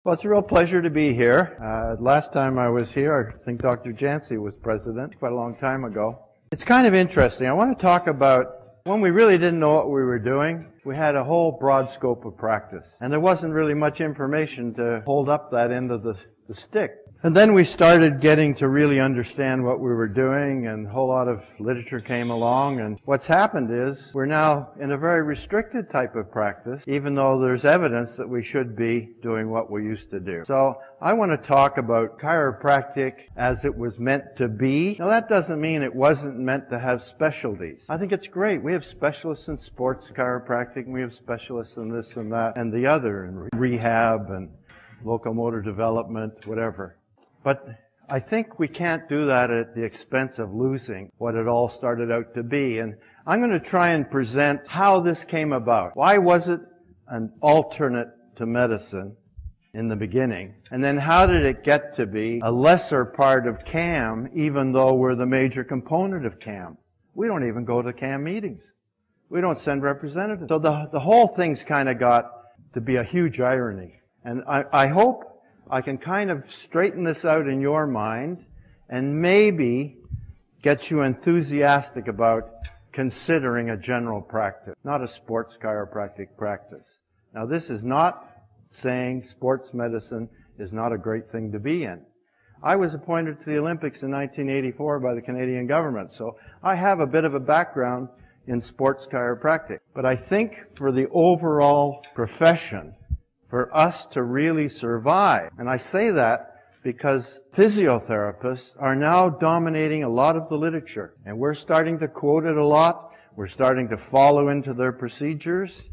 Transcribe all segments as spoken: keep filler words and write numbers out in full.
Well, it's a real pleasure to be here. Uh, last time I was here, I think Doctor Jancy was president, quite a long time ago. It's kind of interesting. I want to talk about when we really didn't know what we were doing. We had a whole broad scope of practice, and there wasn't really much information to hold up that end of the, the stick. And then we started getting to really understand what we were doing, and a whole lot of literature came along. And what's happened is we're now in a very restricted type of practice, even though there's evidence that we should be doing what we used to do. So I want to talk about chiropractic as it was meant to be. Now that doesn't mean it wasn't meant to have specialties. I think it's great. We have specialists in sports chiropractic, and we have specialists in this and that and the other, and rehab and locomotor development, whatever. But I think we can't do that at the expense of losing what it all started out to be. And I'm going to try and present how this came about. Why was it an alternate to medicine in the beginning? And then how did it get to be a lesser part of C A M, even though we're the major component of C A M? We don't even go to C A M meetings. We don't send representatives. So the, the whole thing's kind of got to be a huge irony. And I, I hope I can kind of straighten this out in your mind and maybe get you enthusiastic about considering a general practice, not a sports chiropractic practice. Now, this is not saying sports medicine is not a great thing to be in. I was appointed to the Olympics in nineteen eighty-four by the Canadian government, so I have a bit of a background in sports chiropractic. But I think for the overall profession, for us to really survive. And I say that because physiotherapists are now dominating a lot of the literature. And we're starting to quote it a lot. We're starting to follow into their procedures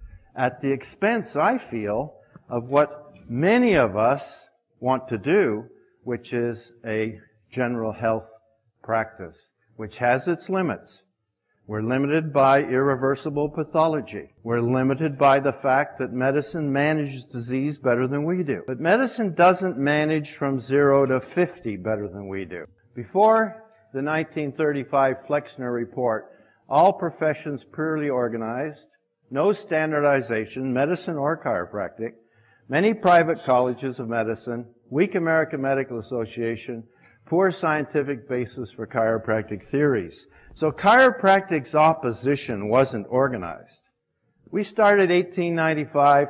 at the expense, I feel, of what many of us want to do, which is a general health practice, which has its limits. We're limited by irreversible pathology. We're limited by the fact that medicine manages disease better than we do. But medicine doesn't manage from zero to fifty better than we do. Before the nineteen thirty-five Flexner Report, all professions purely organized, no standardization, medicine or chiropractic, many private colleges of medicine, weak American Medical Association, poor scientific basis for chiropractic theories. So chiropractic's opposition wasn't organized. We started eighteen ninety-five.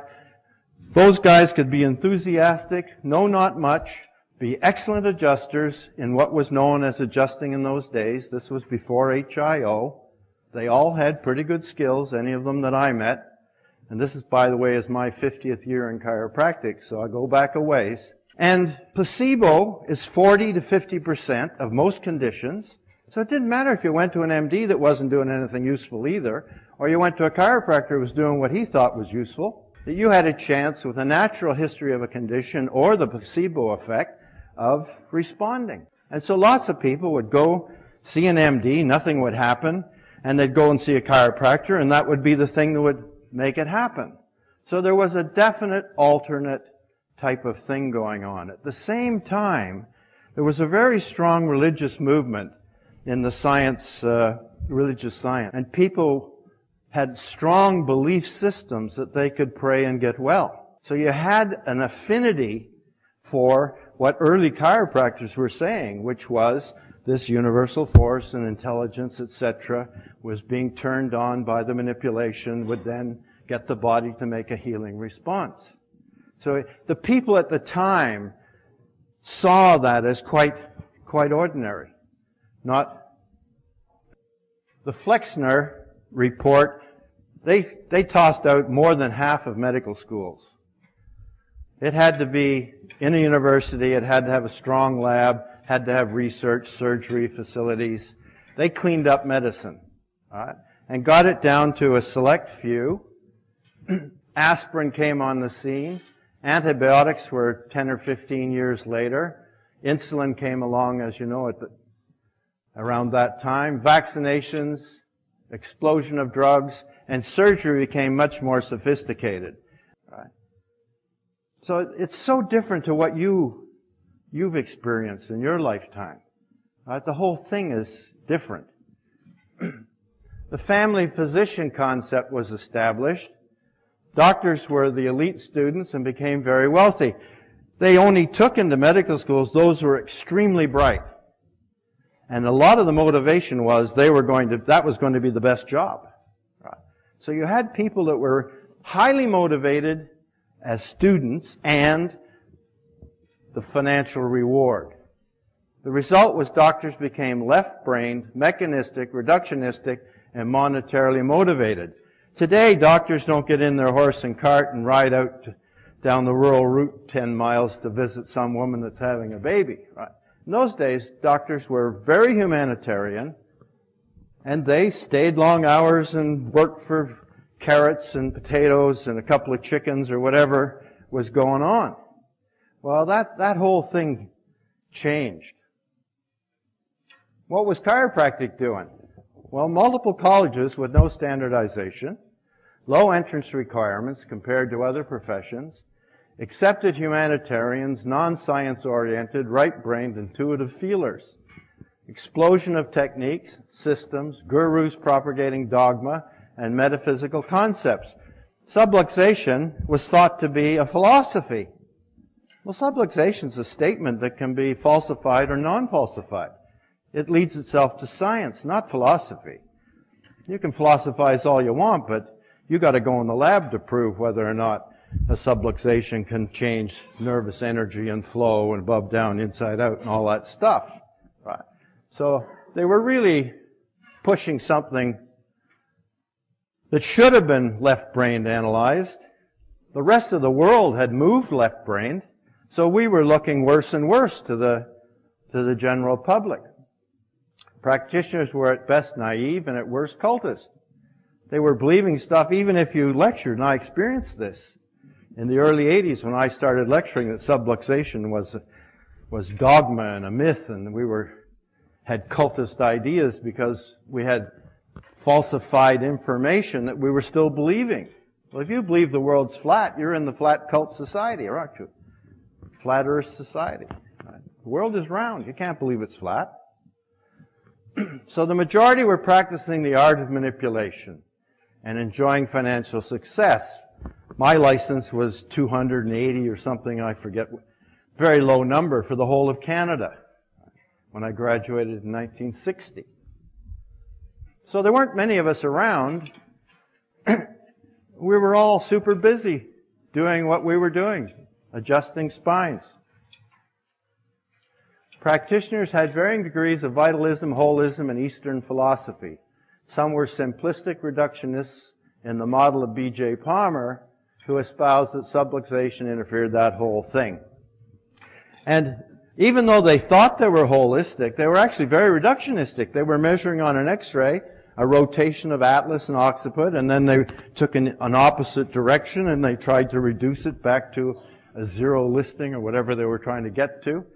Those guys could be enthusiastic, know not much, be excellent adjusters in what was known as adjusting in those days. This was before H I O. They all had pretty good skills, any of them that I met. And this is, by the way, is my fiftieth year in chiropractic, so I go back a ways. And placebo is forty to fifty percent of most conditions. So it didn't matter if you went to an M D that wasn't doing anything useful either, or you went to a chiropractor who was doing what he thought was useful, that you had a chance with a natural history of a condition or the placebo effect of responding. And so lots of people would go see an M D, nothing would happen, and they'd go and see a chiropractor, and that would be the thing that would make it happen. So there was a definite alternate type of thing going on. At the same time, there was a very strong religious movement in the science, uh, religious science. And people had strong belief systems that they could pray and get well. So you had an affinity for what early chiropractors were saying, which was this universal force and intelligence, et cetera, was being turned on by the manipulation, would then get the body to make a healing response. So the people at the time saw that as quite, quite ordinary. Not the Flexner Report, they, they tossed out more than half of medical schools. It had to be in a university, it had to have a strong lab, had to have research, surgery facilities. They cleaned up medicine, all right, and got it down to a select few. Aspirin came on the scene. Antibiotics were ten or fifteen years later. Insulin came along, as you know, at the around that time. Vaccinations, explosion of drugs, and surgery became much more sophisticated. Right? So it's so different to what you, you've experienced in your lifetime. Right? The whole thing is different. The family physician concept was established. Doctors were the elite students and became very wealthy. they only took into medical schools those who were extremely bright. And a lot of the motivation was they were going to, that was going to be the best job. Right? So you had people that were highly motivated as students and the financial reward. The result was doctors became left-brained, mechanistic, reductionistic, and monetarily motivated. Today, doctors don't get in their horse and cart and ride out to, down the rural route ten miles to visit some woman that's having a baby. Right? In those days, doctors were very humanitarian, and they stayed long hours and worked for carrots and potatoes and a couple of chickens or whatever was going on. Well, that, that whole thing changed. What was chiropractic doing? Well, multiple colleges with no standardization, low entrance requirements compared to other professions, accepted humanitarians, non-science oriented, right-brained, intuitive feelers, explosion of techniques, systems, gurus propagating dogma, and metaphysical concepts. Subluxation was thought to be a philosophy. Well, subluxation is a statement that can be falsified or non-falsified. It leads itself to science, not philosophy. You can philosophize all you want, but you got to go in the lab to prove whether or not a subluxation can change nervous energy and flow and above, down, inside out, and all that stuff. Right. So they were really pushing something that should have been left-brained analyzed. The rest of the world had moved left-brained, so we were looking worse and worse to the, to the general public. Practitioners were at best naive and at worst cultist. They were believing stuff even if you lectured, and I experienced this. In the early eighties when I started lecturing that subluxation was, was dogma and a myth, and we were, had cultist ideas because we had falsified information that we were still believing. Well, if you believe the world's flat, you're in the flat cult society, aren't you? Flat earth society. Right? The world is round. You can't believe it's flat. So the majority were practicing the art of manipulation and enjoying financial success. My license was two hundred eighty or something, I forget, very low number for the whole of Canada when I graduated in nineteen sixty. So there weren't many of us around. We were all super busy doing what we were doing, adjusting spines. Practitioners had varying degrees of vitalism, holism, and Eastern philosophy. Some were simplistic reductionists in the model of B J Palmer, who espoused that subluxation interfered that whole thing. And even though they thought they were holistic, they were actually very reductionistic. They were measuring on an X-ray a rotation of atlas and occiput, and then they took an, an opposite direction and they tried to reduce it back to a zero listing or whatever they were trying to get to.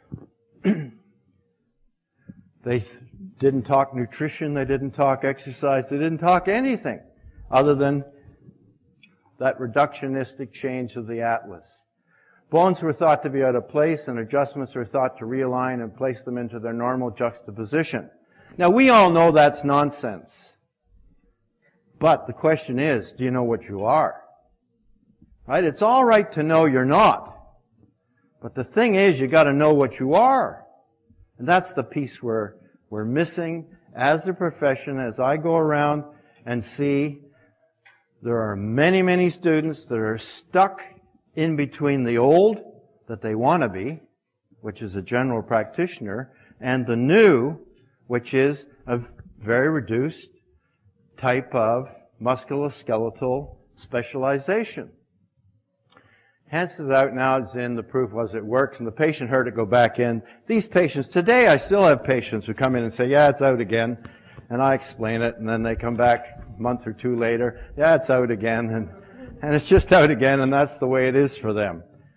They didn't talk nutrition, they didn't talk exercise, they didn't talk anything other than that reductionistic change of the atlas. Bones were thought to be out of place, and adjustments were thought to realign and place them into their normal juxtaposition. Now, we all know that's nonsense. But the question is, do you know what you are? Right? It's all right to know you're not. But the thing is, you got to know what you are. And that's the piece we're, we're missing as a profession. As I go around and see there are many, many students that are stuck in between the old that they want to be, which is a general practitioner, and the new, which is a very reduced type of musculoskeletal specialization. Hence is out now, it's in, the proof was it works, and the patient heard it go back in. These patients, today I still have patients who come in and say, yeah, it's out again, and I explain it, and then they come back a month or two later, yeah, it's out again, and, and it's just out again, and that's the way it is for them.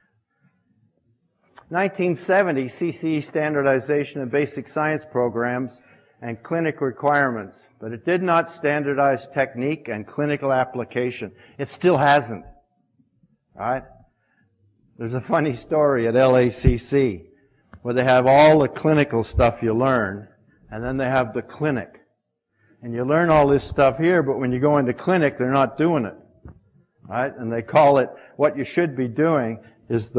nineteen seventy, C C E standardization of basic science programs and clinic requirements, but it did not standardize technique and clinical application. It still hasn't. All right? There's a funny story at L A C C where they have all the clinical stuff you learn, and then they have the clinic. And you learn all this stuff here, but when you go into clinic, they're not doing it. Right? And they call it, what you should be doing is the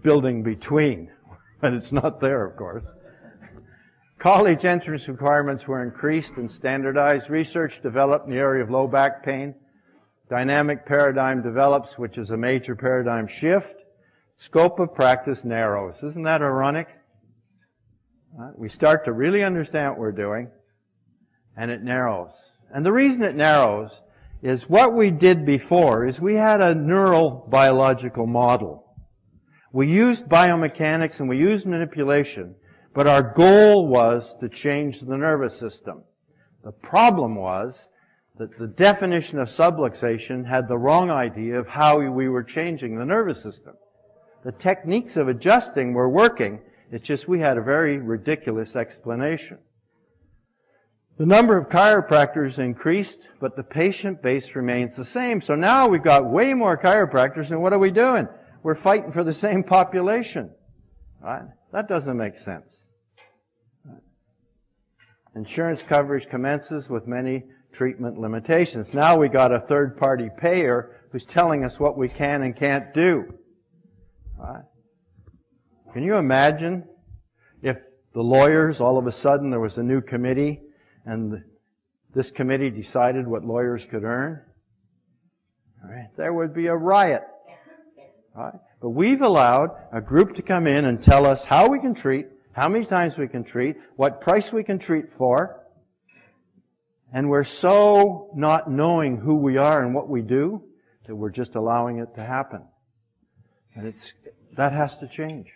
building between, but it's not there, of course. College entrance requirements were increased and standardized. Research developed in the area of low back pain. Dynamic paradigm develops, which is a major paradigm shift. Scope of practice narrows. Isn't that ironic? Right? We start to really understand what we're doing, and it narrows. And the reason it narrows is what we did before is we had a neural biological model. We used biomechanics and we used manipulation, but our goal was to change the nervous system. The problem was that the definition of subluxation had the wrong idea of how we were changing the nervous system. The techniques of adjusting were working, it's just we had a very ridiculous explanation. The number of chiropractors increased, but the patient base remains the same. So now we've got way more chiropractors, and what are we doing? We're fighting for the same population. Right? That doesn't make sense. Right? Insurance coverage commences with many treatment limitations. Now we got a third-party payer who's telling us what we can and can't do. Right? Can you imagine if the lawyers, all of a sudden there was a new committee, and this committee decided what lawyers could earn? Right? There would be a riot. Right? But we've allowed a group to come in and tell us how we can treat, how many times we can treat, what price we can treat for, and we're so not knowing who we are and what we do that we're just allowing it to happen. And it's that has to change.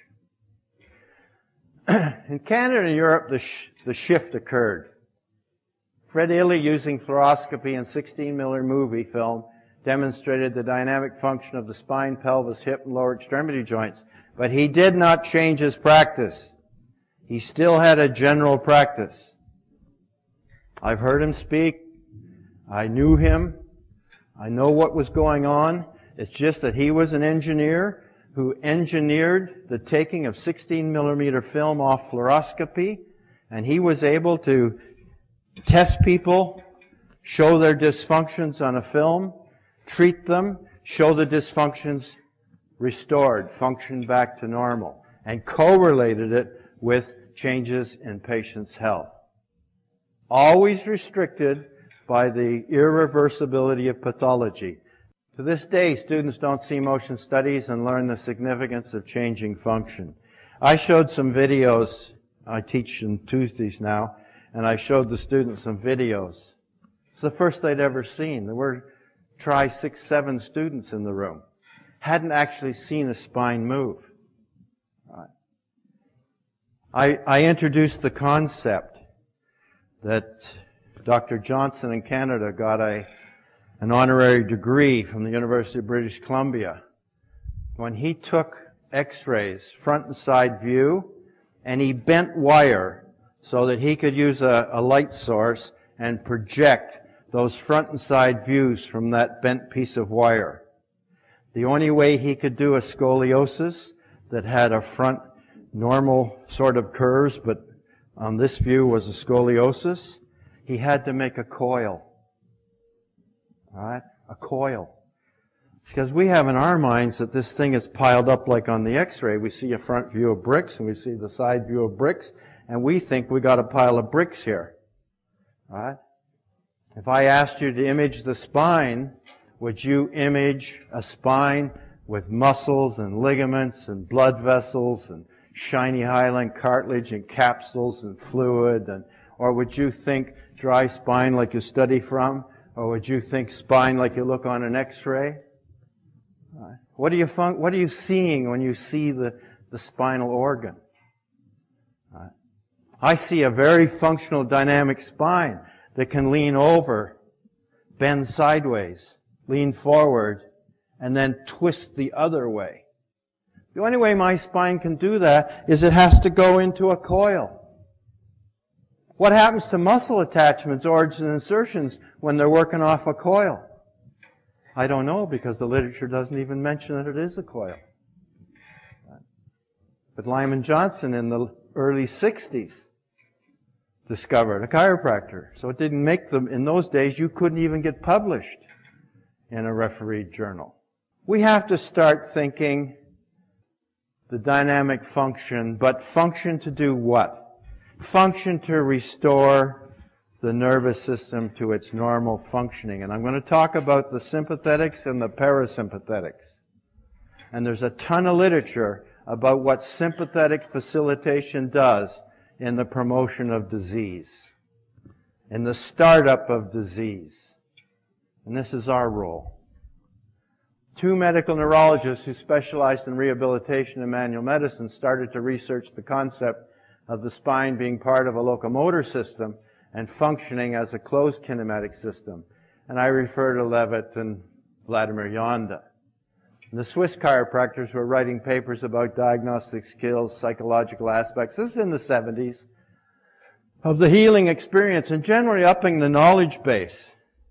In Canada and Europe, the, sh- the shift occurred. Fred Illy, using fluoroscopy and sixteen millimeter movie film, demonstrated the dynamic function of the spine, pelvis, hip, and lower extremity joints. But he did not change his practice. He still had a general practice. I've heard him speak. I knew him. I know what was going on. It's just that he was an engineer who engineered the taking of sixteen millimeter film off fluoroscopy, and he was able to test people, show their dysfunctions on a film, treat them, show the dysfunctions restored, function back to normal, and correlated it with changes in patients' health. Always restricted by the irreversibility of pathology. To this day, students don't see motion studies and learn the significance of changing function. I showed some videos. I teach on Tuesdays now, and I showed the students some videos. It's the first they'd ever seen. There were try six, seven students in the room. Hadn't actually seen a spine move. Right. I, I introduced the concept that Doctor Johnson in Canada got a, an honorary degree from the University of British Columbia when he took x-rays, front and side view, and he bent wire so that he could use a, a light source and project those front and side views from that bent piece of wire. The only way he could do a scoliosis that had a front normal sort of curves, but on this view was a scoliosis, he had to make a coil. All right? A coil. Because we have in our minds that this thing is piled up like on the x-ray. We see a front view of bricks and we see the side view of bricks, and we think we got a pile of bricks here. All right? If I asked you to image the spine, would you image a spine with muscles and ligaments and blood vessels and shiny hyaline cartilage and capsules and fluid? And, or would you think dry spine like you study from? Or would you think spine like you look on an x-ray? Right. What are you fun- what are you seeing when you see the, the spinal organ? Right. I see a very functional dynamic spine that can lean over, bend sideways, lean forward, and then twist the other way. The only way my spine can do that is it has to go into a coil. What happens to muscle attachments, origins, and insertions when they're working off a coil? I don't know, because the literature doesn't even mention that it is a coil. But Lyman Johnson in the early sixties discovered a chiropractor. So it didn't make them, in those days, you couldn't even get published in a refereed journal. We have to start thinking the dynamic function, but function to do what? Function to restore the nervous system to its normal functioning. And I'm going to talk about the sympathetics and the parasympathetics. And there's a ton of literature about what sympathetic facilitation does in the promotion of disease, in the startup of disease. And this is our role. Two medical neurologists who specialized in rehabilitation and manual medicine started to research the concept of the spine being part of a locomotor system and functioning as a closed kinematic system. And I refer to Levitt and Vladimir Yonda. The Swiss chiropractors were writing papers about diagnostic skills, psychological aspects. This is in the seventies. Of the healing experience and generally upping the knowledge base.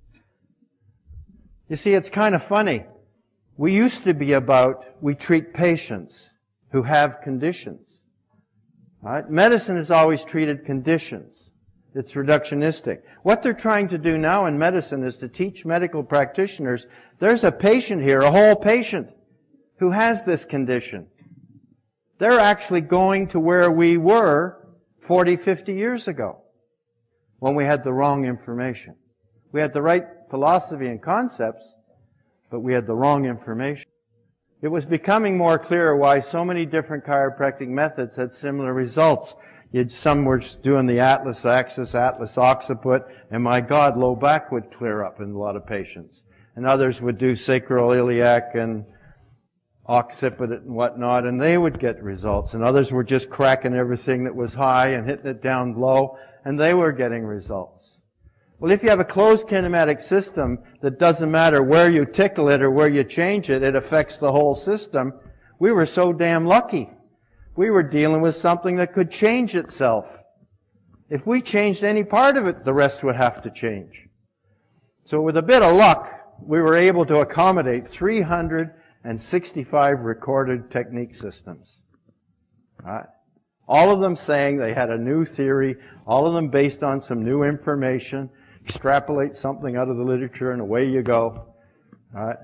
You see, it's kind of funny. We used to be about, we treat patients who have conditions. Right? Medicine has always treated conditions. It's reductionistic. What they're trying to do now in medicine is to teach medical practitioners, there's a patient here, a whole patient, who has this condition. They're actually going to where we were forty, fifty years ago, when we had the wrong information. We had the right philosophy and concepts, but we had the wrong information. It was becoming more clear why so many different chiropractic methods had similar results. You'd, some were doing the Atlas axis, Atlas occiput, and my God, low back would clear up in a lot of patients. And others would do sacroiliac and occiput and whatnot, and they would get results. And others were just cracking everything that was high and hitting it down low, and they were getting results. Well, if you have a closed kinematic system that doesn't matter where you tickle it or where you change it, it affects the whole system. We were so damn lucky. We were dealing with something that could change itself. If we changed any part of it, the rest would have to change. So with a bit of luck, we were able to accommodate three hundred sixty-five recorded technique systems. Right? All of them saying they had a new theory, all of them based on some new information, extrapolate something out of the literature and away you go. Right?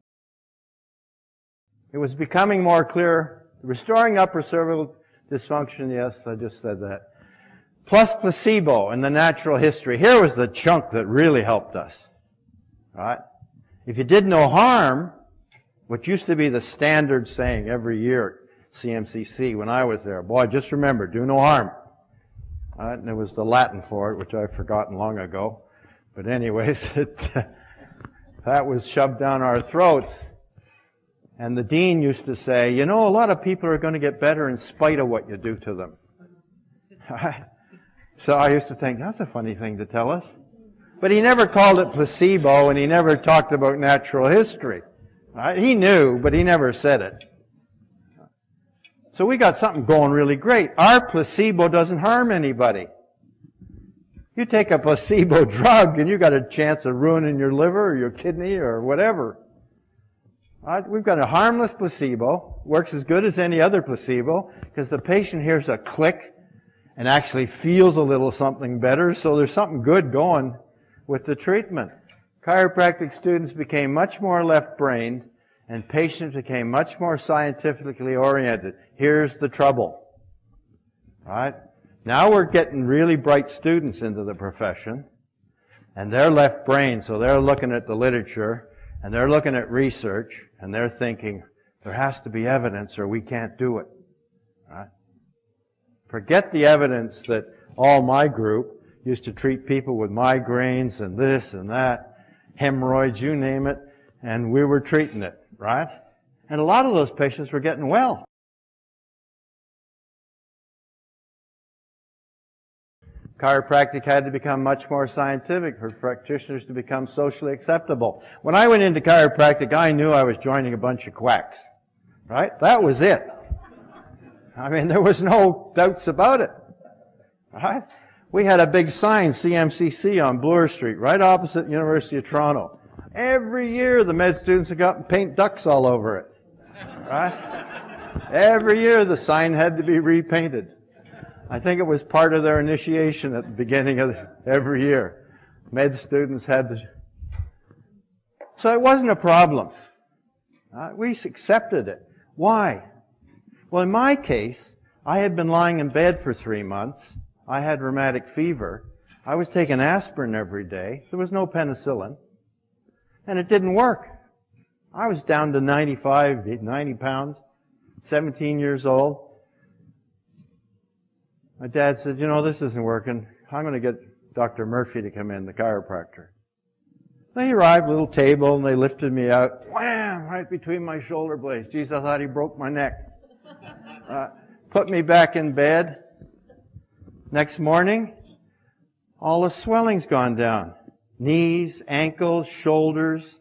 It was becoming more clear. Restoring upper cervical dysfunction, yes, I just said that. Plus placebo in the natural history. Here was the chunk that really helped us. Right? If you did no harm, what used to be the standard saying every year at C M C C when I was there, boy, just remember, do no harm. Right? And there was the Latin for it, which I've forgotten long ago. But anyways, it, that was shoved down our throats. And the dean used to say, you know, a lot of people are going to get better in spite of what you do to them. So I used to think, that's a funny thing to tell us. But he never called it placebo, and he never talked about natural history. Right? He knew, but he never said it. So we got something going really great. Our placebo doesn't harm anybody. You take a placebo drug, and you got a chance of ruining your liver or your kidney or whatever. Right? We've got a harmless placebo, works as good as any other placebo, because the patient hears a click and actually feels a little something better, so there's something good going with the treatment. Chiropractic students became much more left-brained, and patients became much more scientifically oriented. Here's the trouble. Right? Now we're getting really bright students into the profession, and they're left-brained, so they're looking at the literature, and they're looking at research, and they're thinking, there has to be evidence or we can't do it. Right? Forget the evidence that all my group used to treat people with migraines and this and that, hemorrhoids, you name it, and we were treating it, right? And a lot of those patients were getting well. Chiropractic had to become much more scientific for practitioners to become socially acceptable. When I went into chiropractic, I knew I was joining a bunch of quacks. Right? That was it. I mean, there was no doubts about it. Right? We had a big sign, C M C C, on Bloor Street, right opposite University of Toronto. Every year, the med students would go up and paint ducks all over it. Right? Every year, the sign had to be repainted. I think it was part of their initiation at the beginning of every year. Med students had to... So it wasn't a problem. Uh, we accepted it. Why? Well, in my case, I had been lying in bed for three months. I had rheumatic fever. I was taking aspirin every day. There was no penicillin. And it didn't work. I was down to ninety-five, ninety pounds, seventeen years old. My dad said, you know, this isn't working. I'm going to get Doctor Murphy to come in, the chiropractor. They arrived, little table, and they lifted me out, wham, right between my shoulder blades. Geez, I thought he broke my neck. Uh, put me back in bed. Next morning, all the swelling's gone down. Knees, ankles, shoulders.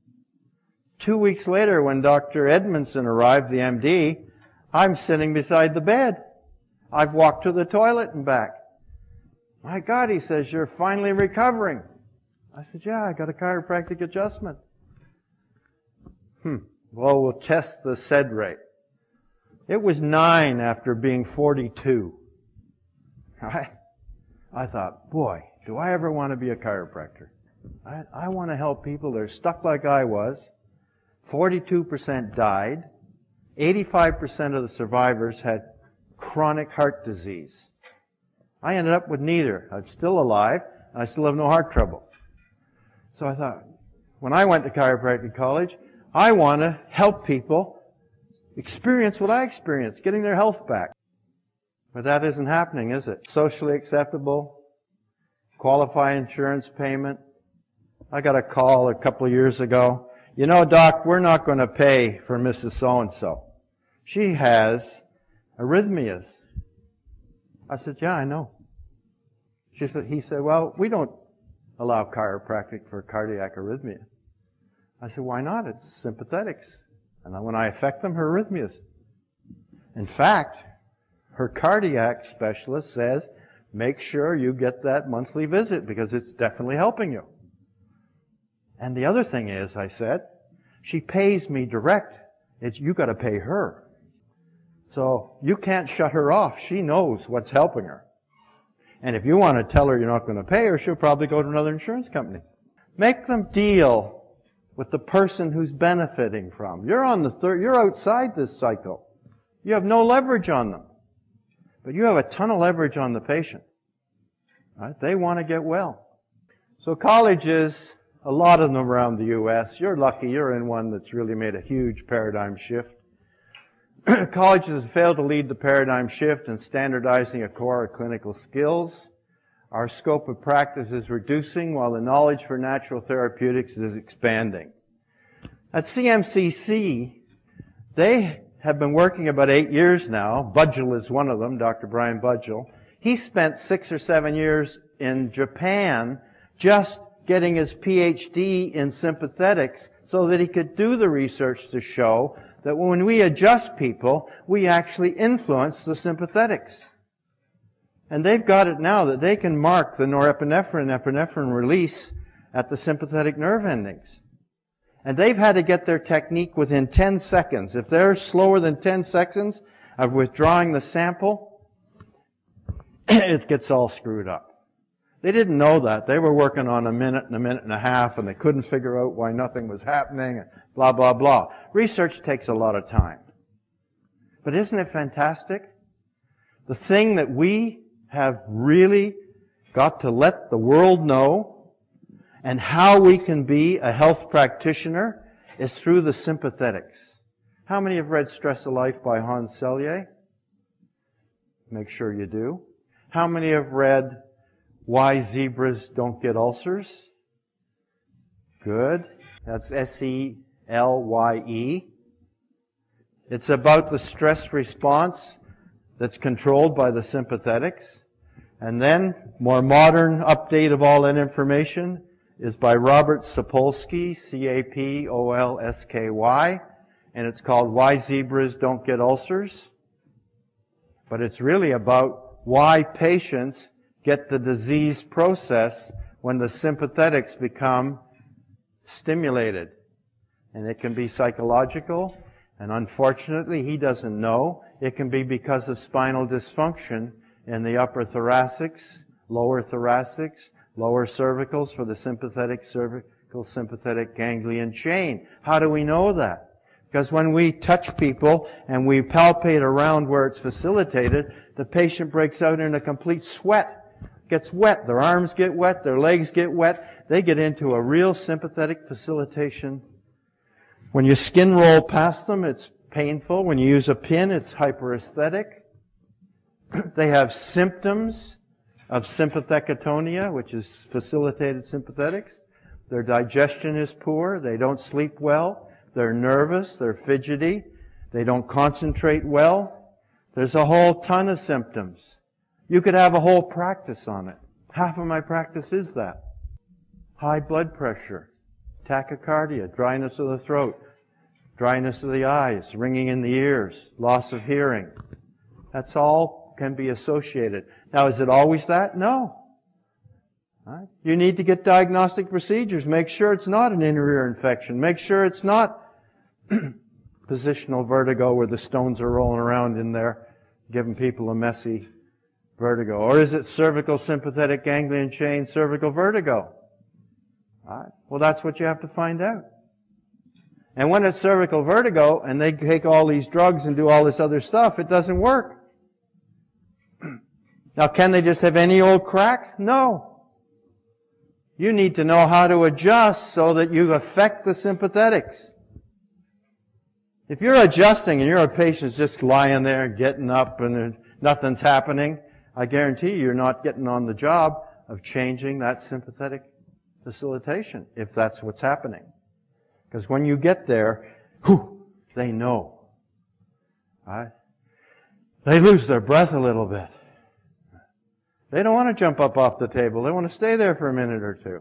Two weeks later, when Doctor Edmondson arrived, the M D, I'm sitting beside the bed. I've walked to the toilet and back. My God, he says, you're finally recovering. I said, yeah, I got a chiropractic adjustment. Hmm. Well, we'll test the S E D rate. It was nine after being forty-two. I, I thought, boy, do I ever want to be a chiropractor? I, I want to help people that are stuck like I was. forty-two percent died. eighty-five percent of the survivors had chronic heart disease. I ended up with neither. I'm still alive, and I still have no heart trouble. So I thought, when I went to chiropractic college, I want to help people experience what I experienced, getting their health back. But that isn't happening, is it? Socially acceptable, qualify insurance payment. I got a call a couple of years ago. You know, Doc, we're not going to pay for Missus So-and-so. She has arrhythmias. I said, yeah, I know. She said, he said, well, we don't allow chiropractic for cardiac arrhythmia. I said, why not? It's sympathetics. And when I affect them, her arrhythmias. In fact, her cardiac specialist says, make sure you get that monthly visit because it's definitely helping you. And the other thing is, I said, she pays me direct. It's, you got to pay her. So you can't shut her off. She knows what's helping her. And if you want to tell her you're not going to pay her, she'll probably go to another insurance company. Make them deal with the person who's benefiting from. You're on the third, you're outside this cycle. You have no leverage on them. But you have a ton of leverage on the patient. Right? They want to get well. So colleges, a lot of them around the U S, you're lucky you're in one that's really made a huge paradigm shift. Colleges have failed to lead the paradigm shift in standardizing a core of clinical skills. Our scope of practice is reducing while the knowledge for natural therapeutics is expanding. At C M C C, they have been working about eight years now. Budgell is one of them, Doctor Brian Budgell. He spent six or seven years in Japan just getting his P H D in sympathetics so that he could do the research to show that when we adjust people, we actually influence the sympathetics. And they've got it now that they can mark the norepinephrine, epinephrine release at the sympathetic nerve endings. And they've had to get their technique within ten seconds. If they're slower than ten seconds of withdrawing the sample, it gets all screwed up. They didn't know that. They were working on a minute and a minute and a half, and they couldn't figure out why nothing was happening, and blah, blah, blah. Research takes a lot of time. But isn't it fantastic? The thing that we have really got to let the world know and how we can be a health practitioner is through the sympathetics. How many have read Stress of Life by Hans Selye? Make sure you do. How many have read Why Zebras Don't Get Ulcers? Good. That's S E L Y E. It's about the stress response that's controlled by the sympathetics. And then, more modern update of all that information is by Robert Sapolsky, C A P O L S K Y, and it's called Why Zebras Don't Get Ulcers. But it's really about why patients get the disease process when the sympathetics become stimulated. And it can be psychological, and unfortunately he doesn't know. It can be because of spinal dysfunction in the upper thoracics, lower thoracics, lower cervicals for the sympathetic cervical sympathetic ganglion chain. How do we know that? Because when we touch people and we palpate around where it's facilitated, the patient breaks out in a complete sweat, gets wet. Their arms get wet, their legs get wet. They get into a real sympathetic facilitation. When you skin roll past them, it's painful. When you use a pin, it's hyperesthetic. They have symptoms of sympathecatonia, which is facilitated sympathetics. Their digestion is poor. They don't sleep well. They're nervous. They're fidgety. They don't concentrate well. There's a whole ton of symptoms. You could have a whole practice on it. Half of my practice is that. High blood pressure, tachycardia, dryness of the throat, dryness of the eyes, ringing in the ears, loss of hearing. That's all can be associated. Now, is it always that? No. Right? You need to get diagnostic procedures. Make sure it's not an inner ear infection. Make sure it's not positional vertigo where the stones are rolling around in there, giving people a messy vertigo. Or is it cervical sympathetic ganglion chain cervical vertigo? All right. Well, that's what you have to find out. And when it's cervical vertigo and they take all these drugs and do all this other stuff, it doesn't work. Now, can they just have any old crack? No. You need to know how to adjust so that you affect the sympathetics. If you're adjusting and you're a patient just lying there, getting up, and nothing's happening, I guarantee you you're not getting on the job of changing that sympathetic facilitation, if that's what's happening. Because when you get there, whew, they know. Right? They lose their breath a little bit. They don't want to jump up off the table. They want to stay there for a minute or two.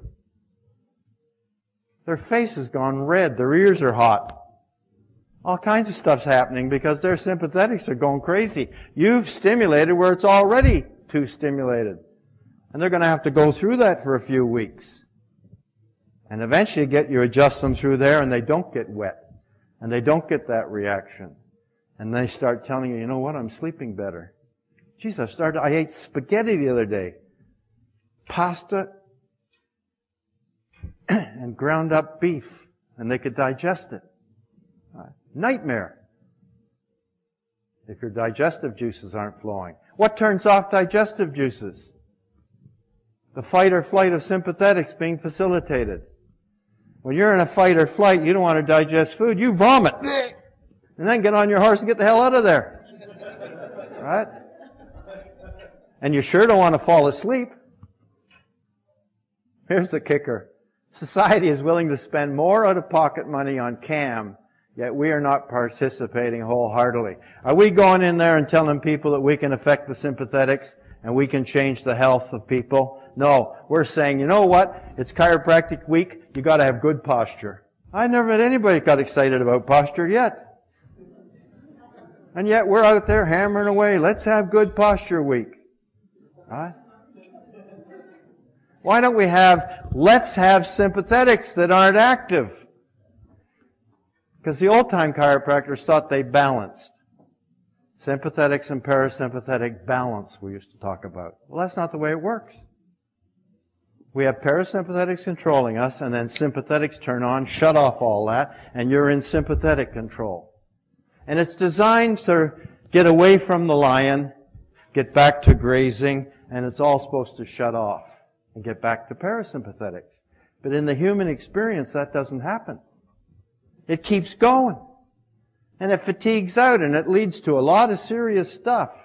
Their face has gone red. Their ears are hot. All kinds of stuff's happening because their sympathetics are going crazy. You've stimulated where it's already too stimulated. And they're going to have to go through that for a few weeks. And eventually get you adjust them through there and they don't get wet. And they don't get that reaction. And they start telling you, you know what, I'm sleeping better. Geez, I started, I ate spaghetti the other day. Pasta and ground up beef. And they could digest it. Right. Nightmare. If your digestive juices aren't flowing. What turns off digestive juices? The fight or flight of sympathetics being facilitated. When you're in a fight or flight, you don't want to digest food. You vomit. And then get on your horse and get the hell out of there. Right? And you sure don't want to fall asleep. Here's the kicker. Society is willing to spend more out-of-pocket money on CAM, yet we are not participating wholeheartedly. Are we going in there and telling people that we can affect the sympathetics and we can change the health of people? No. We're saying, you know what? It's chiropractic week. You got to have good posture. I never had anybody got excited about posture yet. And yet we're out there hammering away. Let's have good posture week. Right? Why don't we have, let's have sympathetics that aren't active? Because the old-time chiropractors thought they balanced. Sympathetics and parasympathetic balance we used to talk about. Well, that's not the way it works. We have parasympathetics controlling us, and then sympathetics turn on, shut off all that, and you're in sympathetic control. And it's designed to get away from the lion, get back to grazing, and it's all supposed to shut off and get back to parasympathetics. But in the human experience, that doesn't happen. It keeps going. And it fatigues out, and it leads to a lot of serious stuff.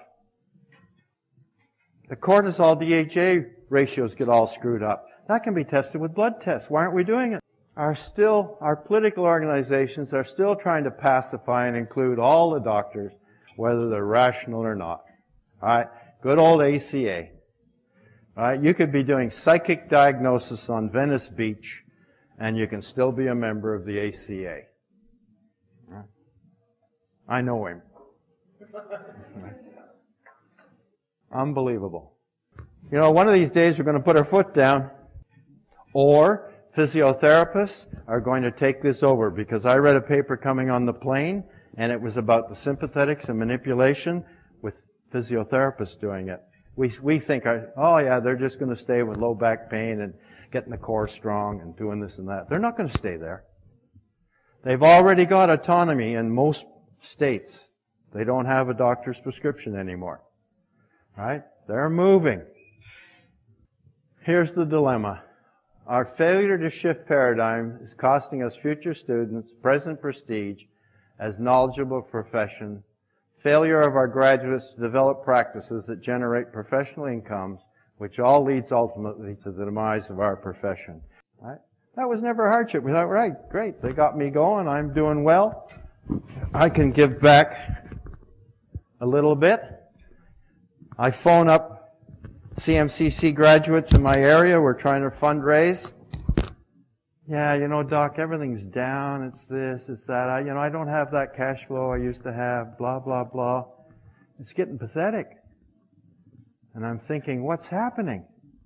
The cortisol D H A ratios get all screwed up. That can be tested with blood tests. Why aren't we doing it? Our still, our political organizations are still trying to pacify and include all the doctors, whether they're rational or not. All right? Good old A C A. All right? You could be doing psychic diagnosis on Venice Beach, and you can still be a member of the A C A. Right? I know him. Right? Unbelievable. You know, one of these days we're going to put our foot down, or physiotherapists are going to take this over, because I read a paper coming on the plane, and it was about the sympathetics and manipulation with physiotherapists doing it. We we think, oh yeah, they're just going to stay with low back pain and getting the core strong and doing this and that. They're not going to stay there. They've already got autonomy in most states. They don't have a doctor's prescription anymore. Right? They're moving. Here's the dilemma. Our failure to shift paradigm is costing us future students present prestige as knowledgeable profession, failure of our graduates to develop practices that generate professional incomes, which all leads ultimately to the demise of our profession. Right? That was never a hardship. We thought, right, great, they got me going, I'm doing well. I can give back a little bit. I phone up C M C C graduates in my area. We're trying to fundraise. Yeah, you know, Doc, everything's down. It's this, it's that. I, you know, I don't have that cash flow I used to have. Blah, blah, blah. It's getting pathetic. And I'm thinking, what's happening?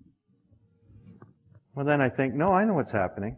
Well, then I think, no, I know what's happening.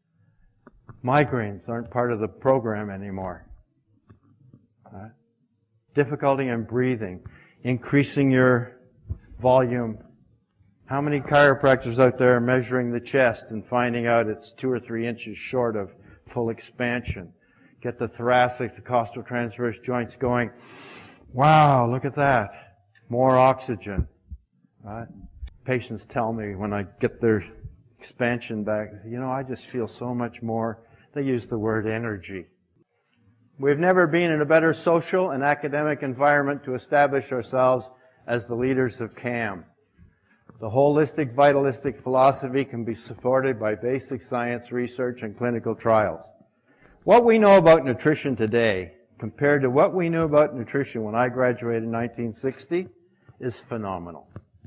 Migraines aren't part of the program anymore. Right? Difficulty in breathing, increasing your volume. How many chiropractors out there are measuring the chest and finding out it's two or three inches short of full expansion? Get the thoracic, the costotransverse joints going. Wow, look at that. More oxygen. Right? Patients tell me when I get their expansion back, you know, I just feel so much more. They use the word energy. We've never been in a better social and academic environment to establish ourselves as the leaders of C A M. The holistic, vitalistic philosophy can be supported by basic science research and clinical trials. What we know about nutrition today, compared to what we knew about nutrition when I graduated in nineteen sixty, is phenomenal.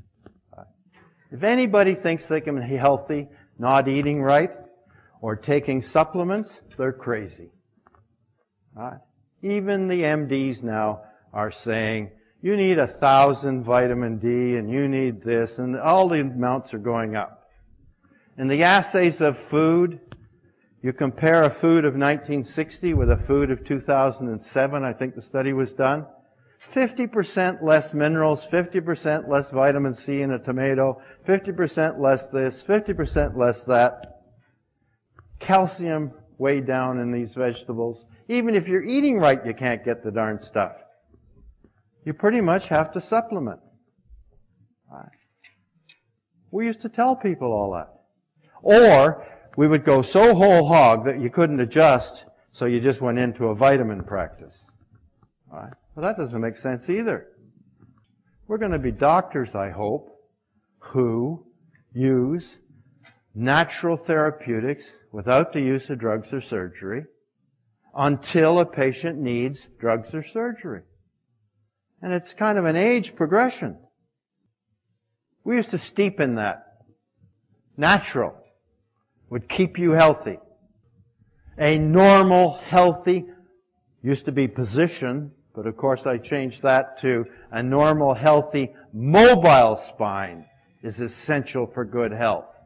If anybody thinks they can be healthy, not eating right, or taking supplements, they're crazy. Right? Even the M Ds now are saying, you need a thousand vitamin D, and you need this, and all the amounts are going up. In the assays of food, you compare a food of nineteen sixty with a food of two thousand seven, I think the study was done. fifty percent less minerals, fifty percent less vitamin C in a tomato, fifty percent less this, fifty percent less that. Calcium way down in these vegetables. Even if you're eating right, you can't get the darn stuff. You pretty much have to supplement. Right. We used to tell people all that. Or we would go so whole hog that you couldn't adjust, so you just went into a vitamin practice. Right. Well, that doesn't make sense either. We're going to be doctors, I hope, who use natural therapeutics without the use of drugs or surgery until a patient needs drugs or surgery. And it's kind of an age progression. We used to steep in that. Natural would keep you healthy. A normal, healthy, used to be position, but of course I changed that to a normal, healthy, mobile spine is essential for good health.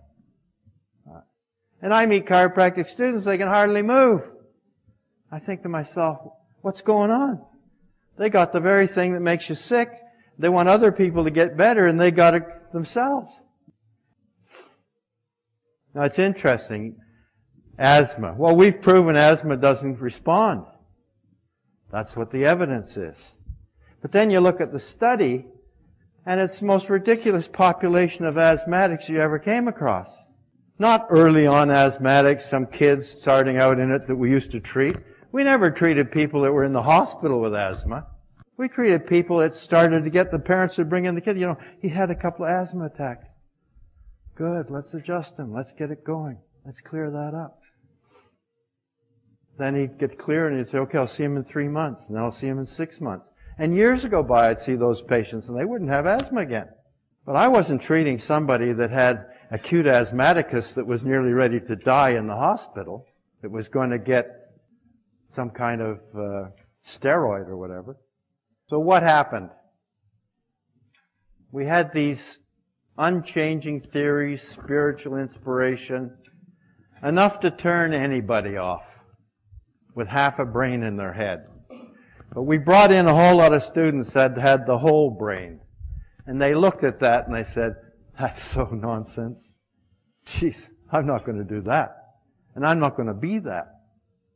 And I meet chiropractic students, they can hardly move. I think to myself, what's going on? They got the very thing that makes you sick. They want other people to get better, and they got it themselves. Now, it's interesting. Asthma. Well, we've proven asthma doesn't respond. That's what the evidence is. But then you look at the study, and it's the most ridiculous population of asthmatics you ever came across. Not early on asthmatics, some kids starting out in it that we used to treat. We never treated people that were in the hospital with asthma. We treated people that started to get the parents to bring in the kid. You know, he had a couple of asthma attacks. Good, let's adjust him. Let's get it going. Let's clear that up. Then he'd get clear and he'd say, okay, I'll see him in three months. And then I'll see him in six months. And years go by, I'd see those patients and they wouldn't have asthma again. But I wasn't treating somebody that had acute asthmaticus that was nearly ready to die in the hospital. It was going to get some kind of uh, steroid or whatever. So what happened? We had these unchanging theories, spiritual inspiration, enough to turn anybody off with half a brain in their head. But we brought in a whole lot of students that had the whole brain. And they looked at that and they said, that's so nonsense. Jeez, I'm not going to do that. And I'm not going to be that.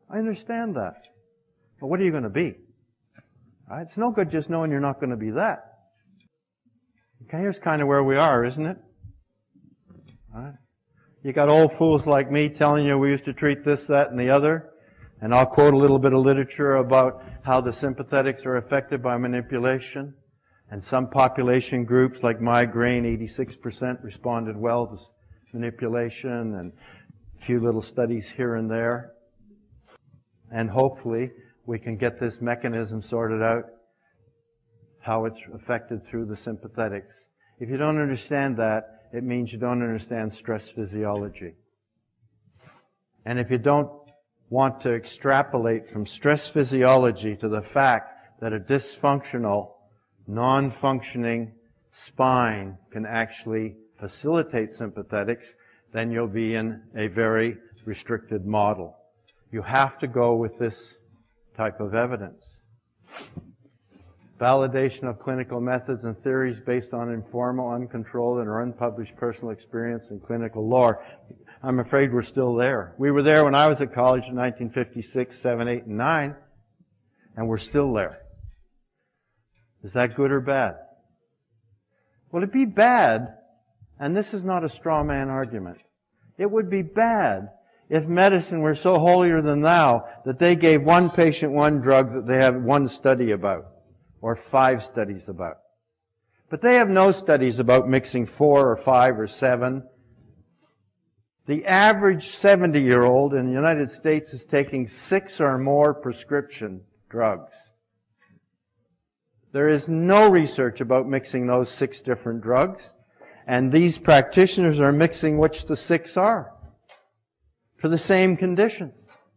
I understand that. But what are you going to be? All right? It's no good just knowing you're not going to be that. Okay, here's kind of where we are, isn't it? All right. You got old fools like me telling you we used to treat this, that, and the other. And I'll quote a little bit of literature about how the sympathetics are affected by manipulation. And some population groups like migraine, eighty-six percent responded well to manipulation, and a few little studies here and there. And hopefully we can get this mechanism sorted out, how it's affected through the sympathetics. If you don't understand that, it means you don't understand stress physiology. And if you don't want to extrapolate from stress physiology to the fact that a dysfunctional, non-functioning spine can actually facilitate sympathetics, then you'll be in a very restricted model. You have to go with this type of evidence. Validation of clinical methods and theories based on informal, uncontrolled, and or unpublished personal experience and clinical lore. I'm afraid we're still there. We were there when I was at college in nineteen fifty-six, seven, eight, and nine, and we're still there. Is that good or bad? Well, it'd be bad, and this is not a straw man argument. It would be bad if medicine were so holier than thou that they gave one patient one drug that they have one study about, or five studies about. But they have no studies about mixing four or five or seven. The average seventy-year-old in the United States is taking six or more prescription drugs. There is no research about mixing those six different drugs, and these practitioners are mixing which the six are for the same conditions.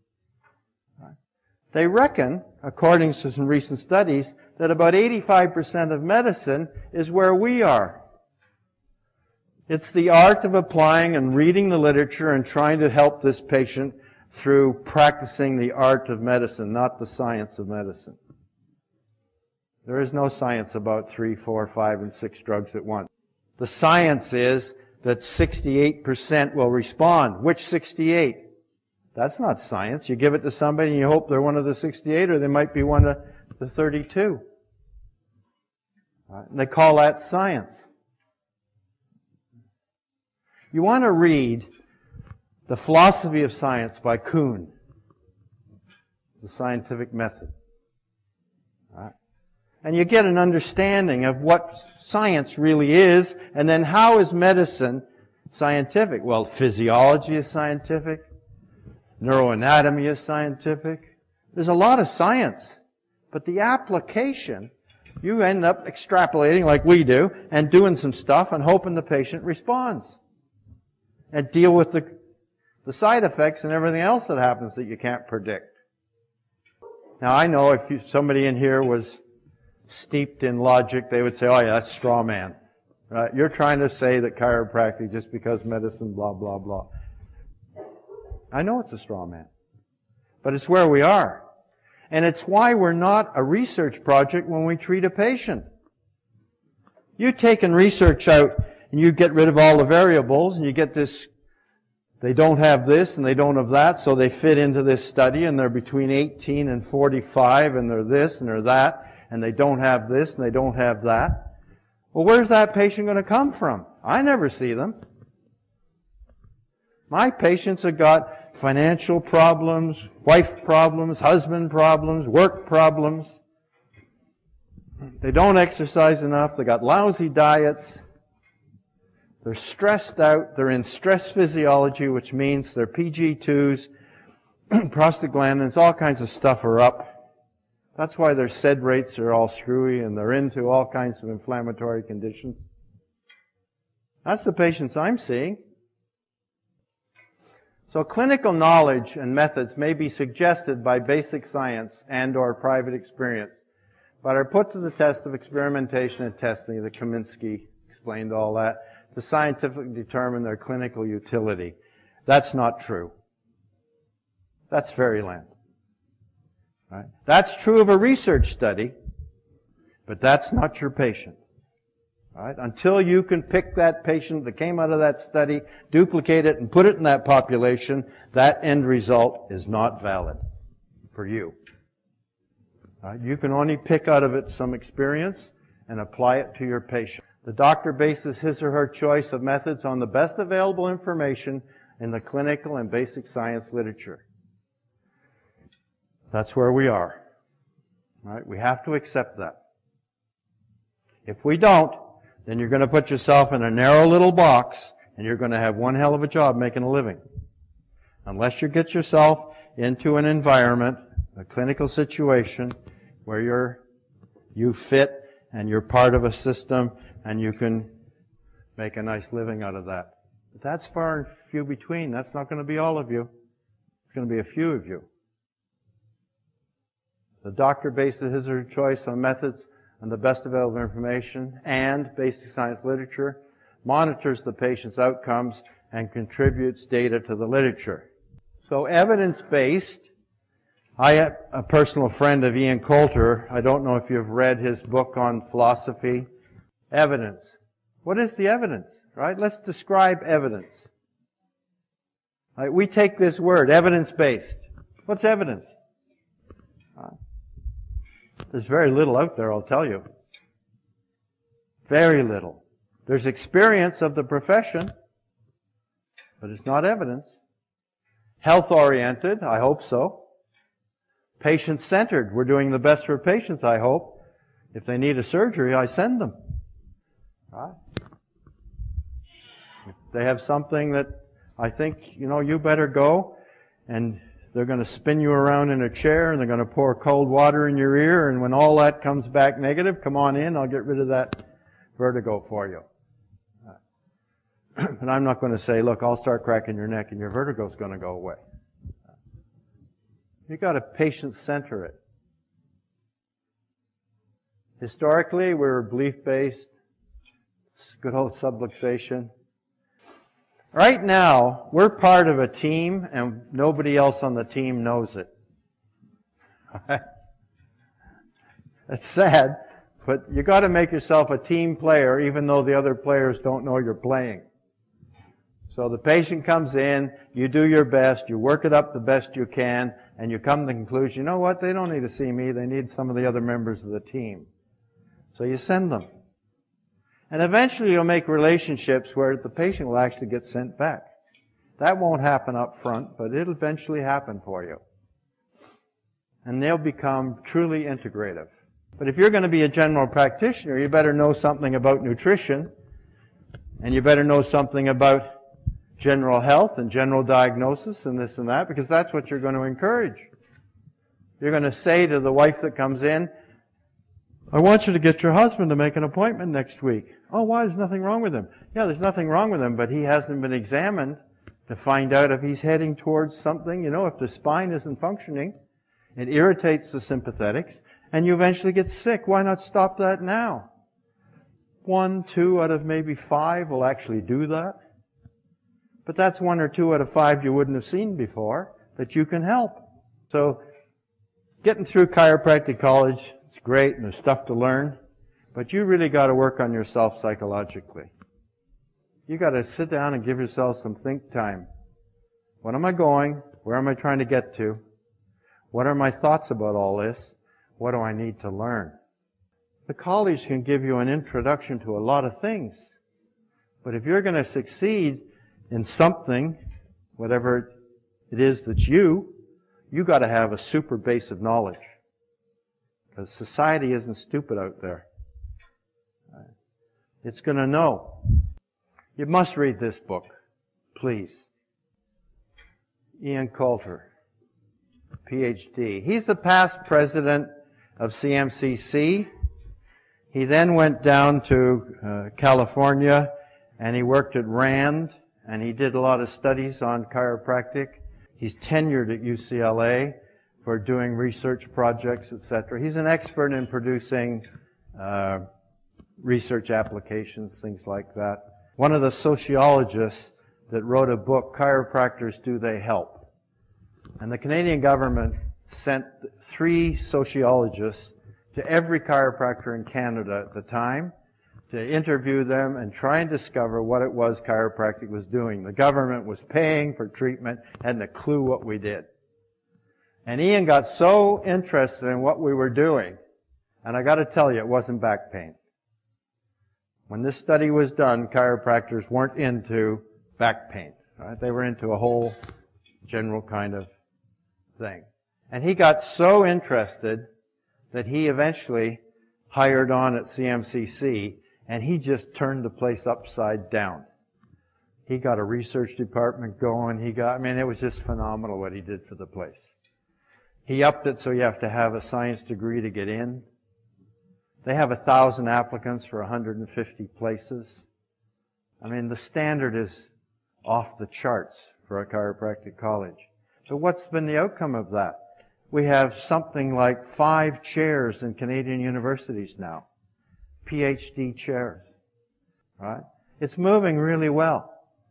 They reckon, according to some recent studies, that about eighty-five percent of medicine is where we are. It's the art of applying and reading the literature and trying to help this patient through practicing the art of medicine, not the science of medicine. There is no science about three, four, five, and six drugs at once. The science is that sixty-eight percent will respond. Which sixty-eight? That's not science. You give it to somebody and you hope they're one of the sixty-eight, or they might be one of the thirty-two. Right? And they call that science. You want to read The Philosophy of Science by Kuhn. It's a scientific method. Right? And you get an understanding of what science really is, and then how is medicine scientific? Well, physiology is scientific. Neuroanatomy is scientific. There's a lot of science. But the application, you end up extrapolating like we do and doing some stuff and hoping the patient responds. And deal with the, the side effects and everything else that happens that you can't predict. Now, I know if you, somebody in here was steeped in logic, they would say, oh yeah, that's straw man. Right? You're trying to say that chiropractic, just because medicine, blah, blah, blah. I know it's a straw man. But it's where we are. And it's why we're not a research project when we treat a patient. You take and research out and you get rid of all the variables and you get this, they don't have this and they don't have that, so they fit into this study and they're between eighteen and forty-five and they're this and they're that and they don't have this and they don't have that. Well, where's that patient going to come from? I never see them. My patients have got financial problems, wife problems, husband problems, work problems. They don't exercise enough. They got lousy diets. They're stressed out. They're in stress physiology, which means their P G twos, prostaglandins, all kinds of stuff are up. That's why their S E D rates are all screwy and they're into all kinds of inflammatory conditions. That's the patients I'm seeing. So clinical knowledge and methods may be suggested by basic science and or private experience, but are put to the test of experimentation and testing. The Kaminsky explained all that, to scientifically determine their clinical utility. That's not true. That's fairyland. Right? That's true of a research study, but that's not your patient. Right? Until you can pick that patient that came out of that study, duplicate it, and put it in that population, that end result is not valid. for you. Right? You can only pick out of it some experience and apply it to your patient. The doctor bases his or her choice of methods on the best available information in the clinical and basic science literature. That's where we are. Right? We have to accept that. If we don't, then you're going to put yourself in a narrow little box and you're going to have one hell of a job making a living. Unless you get yourself into an environment, a clinical situation, where you're, you fit and you're part of a system and you can make a nice living out of that. But that's far and few between. That's not going to be all of you. It's going to be a few of you. The doctor bases his or her choice on methods and the best available information and basic science literature, monitors the patient's outcomes, and contributes data to the literature. So evidence-based, I am a personal friend of Ian Coulter. I don't know if you've read his book on philosophy. Evidence. What is the evidence, right? Let's describe evidence. Right, we take this word, evidence-based. What's evidence? Uh, there's very little out there, I'll tell you. Very little. There's experience of the profession, but it's not evidence. Health-oriented, I hope so. Patient-centered, we're doing the best for patients, I hope. If they need a surgery, I send them. Right? If they have something that I think, you know, you better go, and they're going to spin you around in a chair, and they're going to pour cold water in your ear, and when all that comes back negative, come on in, I'll get rid of that vertigo for you. But I'm not going to say, look, I'll start cracking your neck and your vertigo's going to go away. You've got to patient-center it. Historically, we were belief-based. Good old subluxation. Right now, we're part of a team, and nobody else on the team knows it. It's sad, but you got to make yourself a team player, even though the other players don't know you're playing. So the patient comes in, you do your best, you work it up the best you can, and you come to the conclusion, you know what, they don't need to see me, they need some of the other members of the team. So you send them. And eventually you'll make relationships where the patient will actually get sent back. That won't happen up front, but it'll eventually happen for you. And they'll become truly integrative. But if you're going to be a general practitioner, you better know something about nutrition, and you better know something about general health and general diagnosis and this and that, because that's what you're going to encourage. You're going to say to the wife that comes in, I want you to get your husband to make an appointment next week. Oh, why? There's nothing wrong with him. Yeah, there's nothing wrong with him, but he hasn't been examined to find out if he's heading towards something. You know, if the spine isn't functioning, it irritates the sympathetics, and you eventually get sick. Why not stop that now? One, two out of maybe five will actually do that. But that's one or two out of five you wouldn't have seen before that you can help. So getting through chiropractic college, it's great and there's stuff to learn, but you really got to work on yourself psychologically. You got to sit down and give yourself some think time. What am I going? Where am I trying to get to? What are my thoughts about all this? What do I need to learn? The college can give you an introduction to a lot of things, but if you're going to succeed in something, whatever it is that's you, you got to have a super base of knowledge. Because society isn't stupid out there. It's going to know. You must read this book, please. Ian Coulter, P H D. He's the past president of C M C C. He then went down to uh, California and he worked at RAND. And he did a lot of studies on chiropractic. He's tenured at U C L A for doing research projects, et cetera. He's an expert in producing uh, research applications, things like that. One of the sociologists that wrote a book, Chiropractors, Do They Help? And the Canadian government sent three sociologists to every chiropractor in Canada at the time to interview them and try and discover what it was chiropractic was doing. The government was paying for treatment, hadn't a clue what we did. And Ian got so interested in what we were doing, and I got to tell you, it wasn't back pain. When this study was done, chiropractors weren't into back pain. Right? They were into a whole general kind of thing. And he got so interested that he eventually hired on at C M C C, and he just turned the place upside down. He got a research department going. He got, I mean, it was just phenomenal what he did for the place. He upped it so you have to have a science degree to get in. They have a thousand applicants for one hundred fifty places. I mean, the standard is off the charts for a chiropractic college. So what's been the outcome of that? We have something like five chairs in Canadian universities now. P H D chairs. Right? It's moving really well.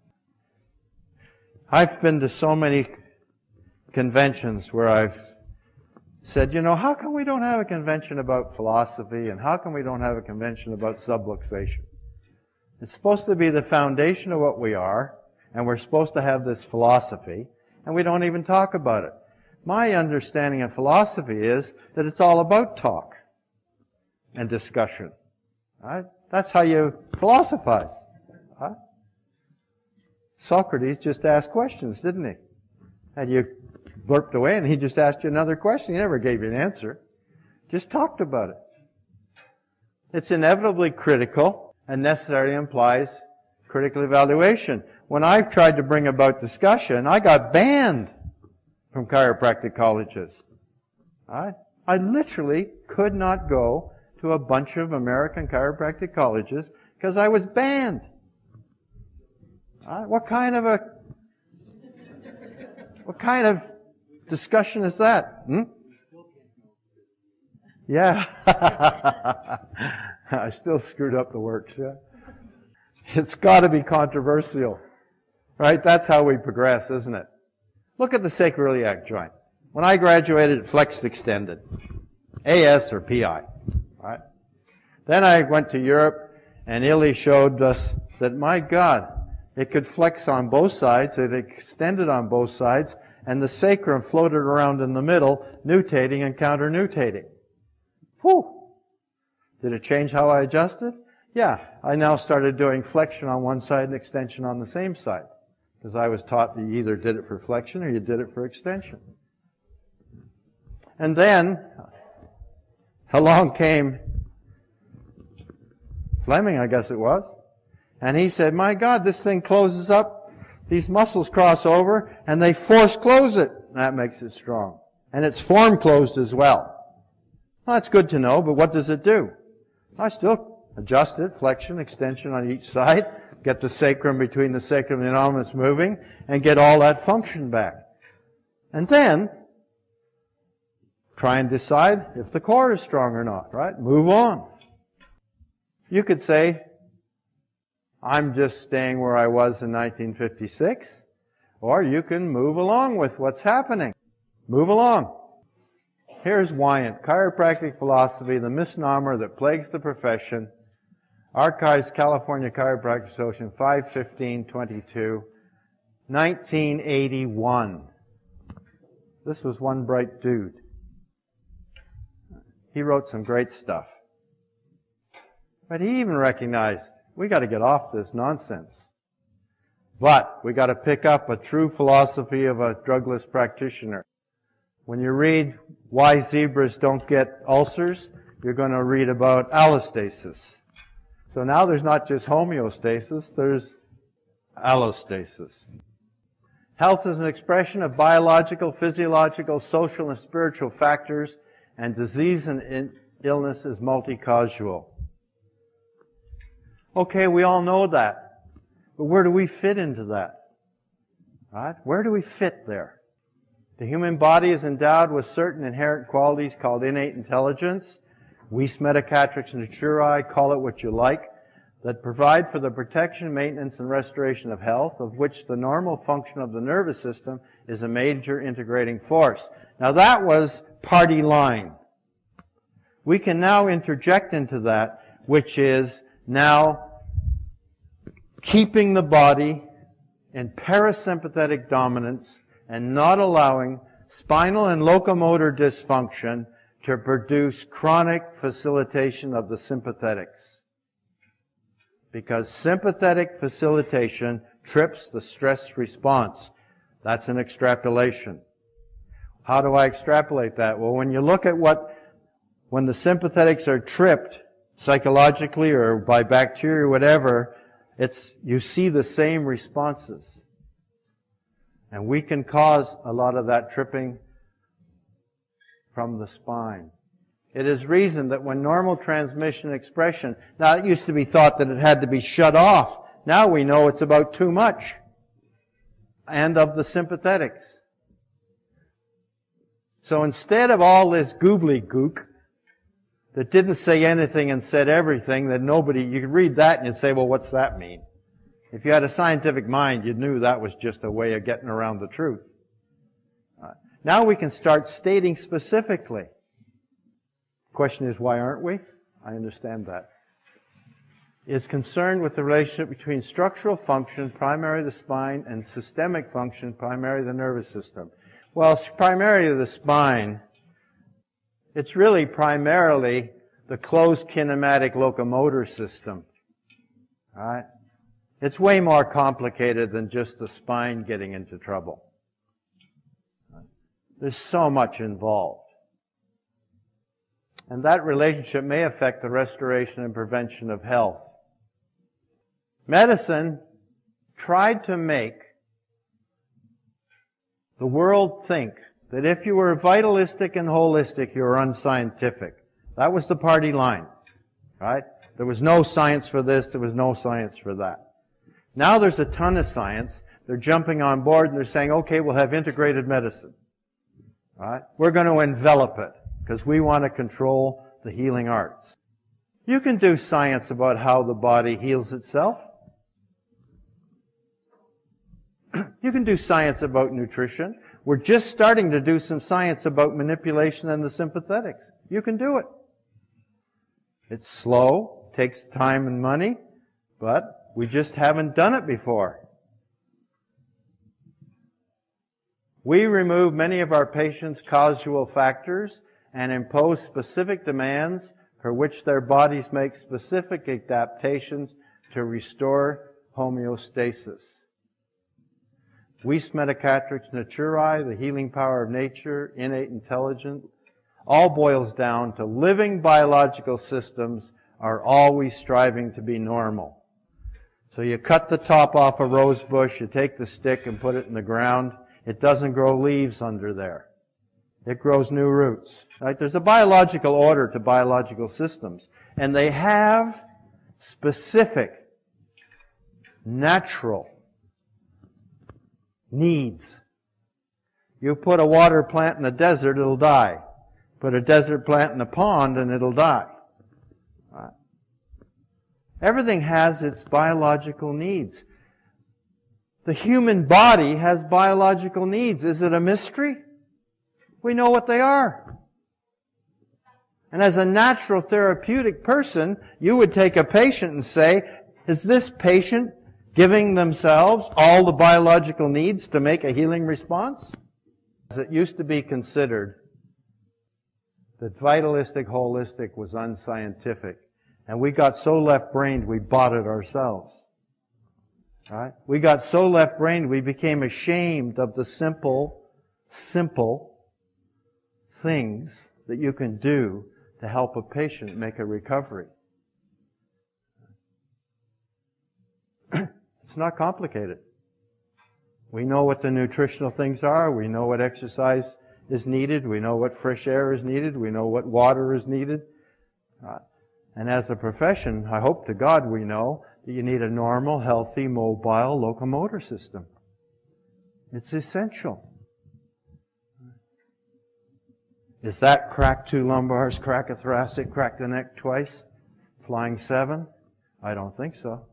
I've been to so many conventions where I've said, you know, how come we don't have a convention about philosophy, and how come we don't have a convention about subluxation? It's supposed to be the foundation of what we are, and we're supposed to have this philosophy, and we don't even talk about it. My understanding of philosophy is that it's all about talk and discussion. Right? That's how you philosophize. Right? Socrates just asked questions, didn't he? And you burped away and he just asked you another question. He never gave you an answer. Just talked about it. It's inevitably critical and necessarily implies critical evaluation. When I tried to bring about discussion, I got banned from chiropractic colleges. I, I literally could not go to a bunch of American chiropractic colleges because I was banned. Right? What kind of a what kind of discussion is that? Hmm? Yeah. I still screwed up the works, yeah. It's got to be controversial. Right? That's how we progress, isn't it? Look at the sacroiliac joint. When I graduated, it flexed extended. A S or P I. Right? Then I went to Europe, and Illy showed us that, my God, it could flex on both sides, it extended on both sides, and the sacrum floated around in the middle, nutating and counter-nutating. Whew! Did it change how I adjusted? Yeah, I now started doing flexion on one side and extension on the same side. Because I was taught you either did it for flexion or you did it for extension. And then, along came Fleming, I guess it was, and he said, my God, this thing closes up, these muscles cross over, and they force close it. That makes it strong. And it's form closed as well. Well, that's good to know, but what does it do? I still adjust it, flexion, extension on each side, get the sacrum between the sacrum and the enormous moving, and get all that function back. And then, try and decide if the core is strong or not, right? Move on. You could say, I'm just staying where I was in nineteen fifty-six, or you can move along with what's happening. Move along. Here's Wyant, Chiropractic Philosophy, the misnomer that plagues the profession. Archives, California Chiropractic Association, five fifteen twenty-two, nineteen eighty-one. This was one bright dude. He wrote some great stuff. But he even recognized, we got to get off this nonsense. But we got to pick up a true philosophy of a drugless practitioner. When you read Why Zebras Don't Get Ulcers, you're going to read about allostasis. So now there's not just homeostasis, there's allostasis. Health is an expression of biological, physiological, social, and spiritual factors, and disease and illness is multi-causal. Okay, we all know that. But where do we fit into that? Right? Where do we fit there? The human body is endowed with certain inherent qualities called innate intelligence, vis medicatrix naturae, call it what you like, that provide for the protection, maintenance, and restoration of health, of which the normal function of the nervous system is a major integrating force. Now that was party line. We can now interject into that, which is now keeping the body in parasympathetic dominance and not allowing spinal and locomotor dysfunction to produce chronic facilitation of the sympathetics. Because sympathetic facilitation trips the stress response. That's an extrapolation. How do I extrapolate that? Well, when you look at what, when the sympathetics are tripped psychologically or by bacteria or whatever, it's, you see the same responses. And we can cause a lot of that tripping from the spine. It is reasoned that when normal transmission expression, now it used to be thought that it had to be shut off. Now we know it's about too much. And of the sympathetics. So instead of all this goobly-gook that didn't say anything and said everything, that nobody, you could read that and you'd say, well, what's that mean? If you had a scientific mind, you knew that was just a way of getting around the truth. Uh, now we can start stating specifically. The question is, why aren't we? I understand that. Is concerned with the relationship between structural function, primary of the spine, and systemic function, primary of the nervous system. Well, primary of the spine, it's really primarily the closed kinematic locomotor system. All right? It's way more complicated than just the spine getting into trouble. There's so much involved. And that relationship may affect the restoration and prevention of health. Medicine tried to make the world think that if you were vitalistic and holistic, you were unscientific. That was the party line, right? There was no science for this, there was no science for that. Now there's a ton of science. They're jumping on board and they're saying, okay, we'll have integrated medicine. Right? We're going to envelop it because we want to control the healing arts. You can do science about how the body heals itself. You can do science about nutrition. We're just starting to do some science about manipulation and the sympathetics. You can do it. It's slow, takes time and money, but we just haven't done it before. We remove many of our patients' causal factors and impose specific demands for which their bodies make specific adaptations to restore homeostasis. Vis medicatrix naturae, the healing power of nature, innate intelligence, all boils down to living biological systems are always striving to be normal. So you cut the top off a rose bush, you take the stick and put it in the ground. It doesn't grow leaves under there. It grows new roots. Right? There's a biological order to biological systems. And they have specific, natural needs. You put a water plant in the desert, it'll die. Put a desert plant in a pond and it'll die. Right? Everything has its biological needs. The human body has biological needs. Is it a mystery? We know what they are. And as a natural therapeutic person, you would take a patient and say, is this patient giving themselves all the biological needs to make a healing response? It used to be considered that vitalistic holistic was unscientific. And we got so left-brained we bought it ourselves. Right? We got so left-brained we became ashamed of the simple, simple things that you can do to help a patient make a recovery. It's not complicated. We know what the nutritional things are. We know what exercise is needed. We know what fresh air is needed. We know what water is needed. Uh, and as a profession, I hope to God we know that you need a normal, healthy, mobile locomotor system. It's essential. Is that crack two lumbars, crack a thoracic, crack the neck twice, flying seven? I don't think so.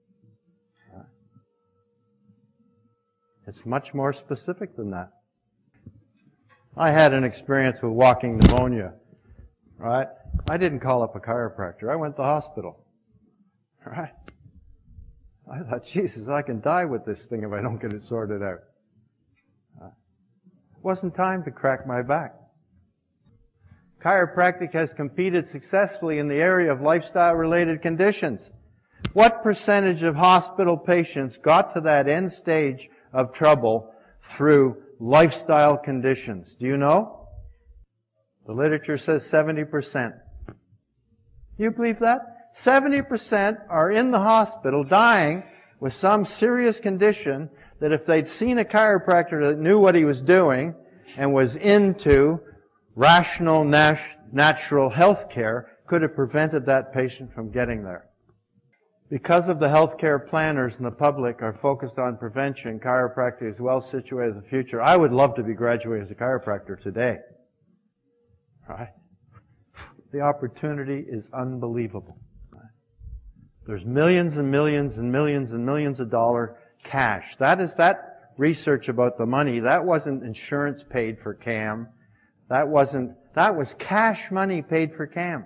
It's much more specific than that. I had an experience with walking pneumonia, right? I didn't call up a chiropractor. I went to the hospital, right? I thought, Jesus, I can die with this thing if I don't get it sorted out. wasn't time to crack my back. Chiropractic has competed successfully in the area of lifestyle-related conditions. What percentage of hospital patients got to that end stage of trouble through lifestyle conditions? Do you know? The literature says seventy percent. Do you believe that? seventy percent are in the hospital dying with some serious condition that if they'd seen a chiropractor that knew what he was doing and was into rational, nat- natural health care, could have prevented that patient from getting there. Because of the healthcare planners and the public are focused on prevention, chiropractic is well situated in the future. I would love to be graduated as a chiropractor today. Right? The opportunity is unbelievable. Right? There's millions and millions and millions and millions of dollar cash. That is that research about the money. That wasn't insurance paid for CAM. That wasn't, that was cash money paid for CAM.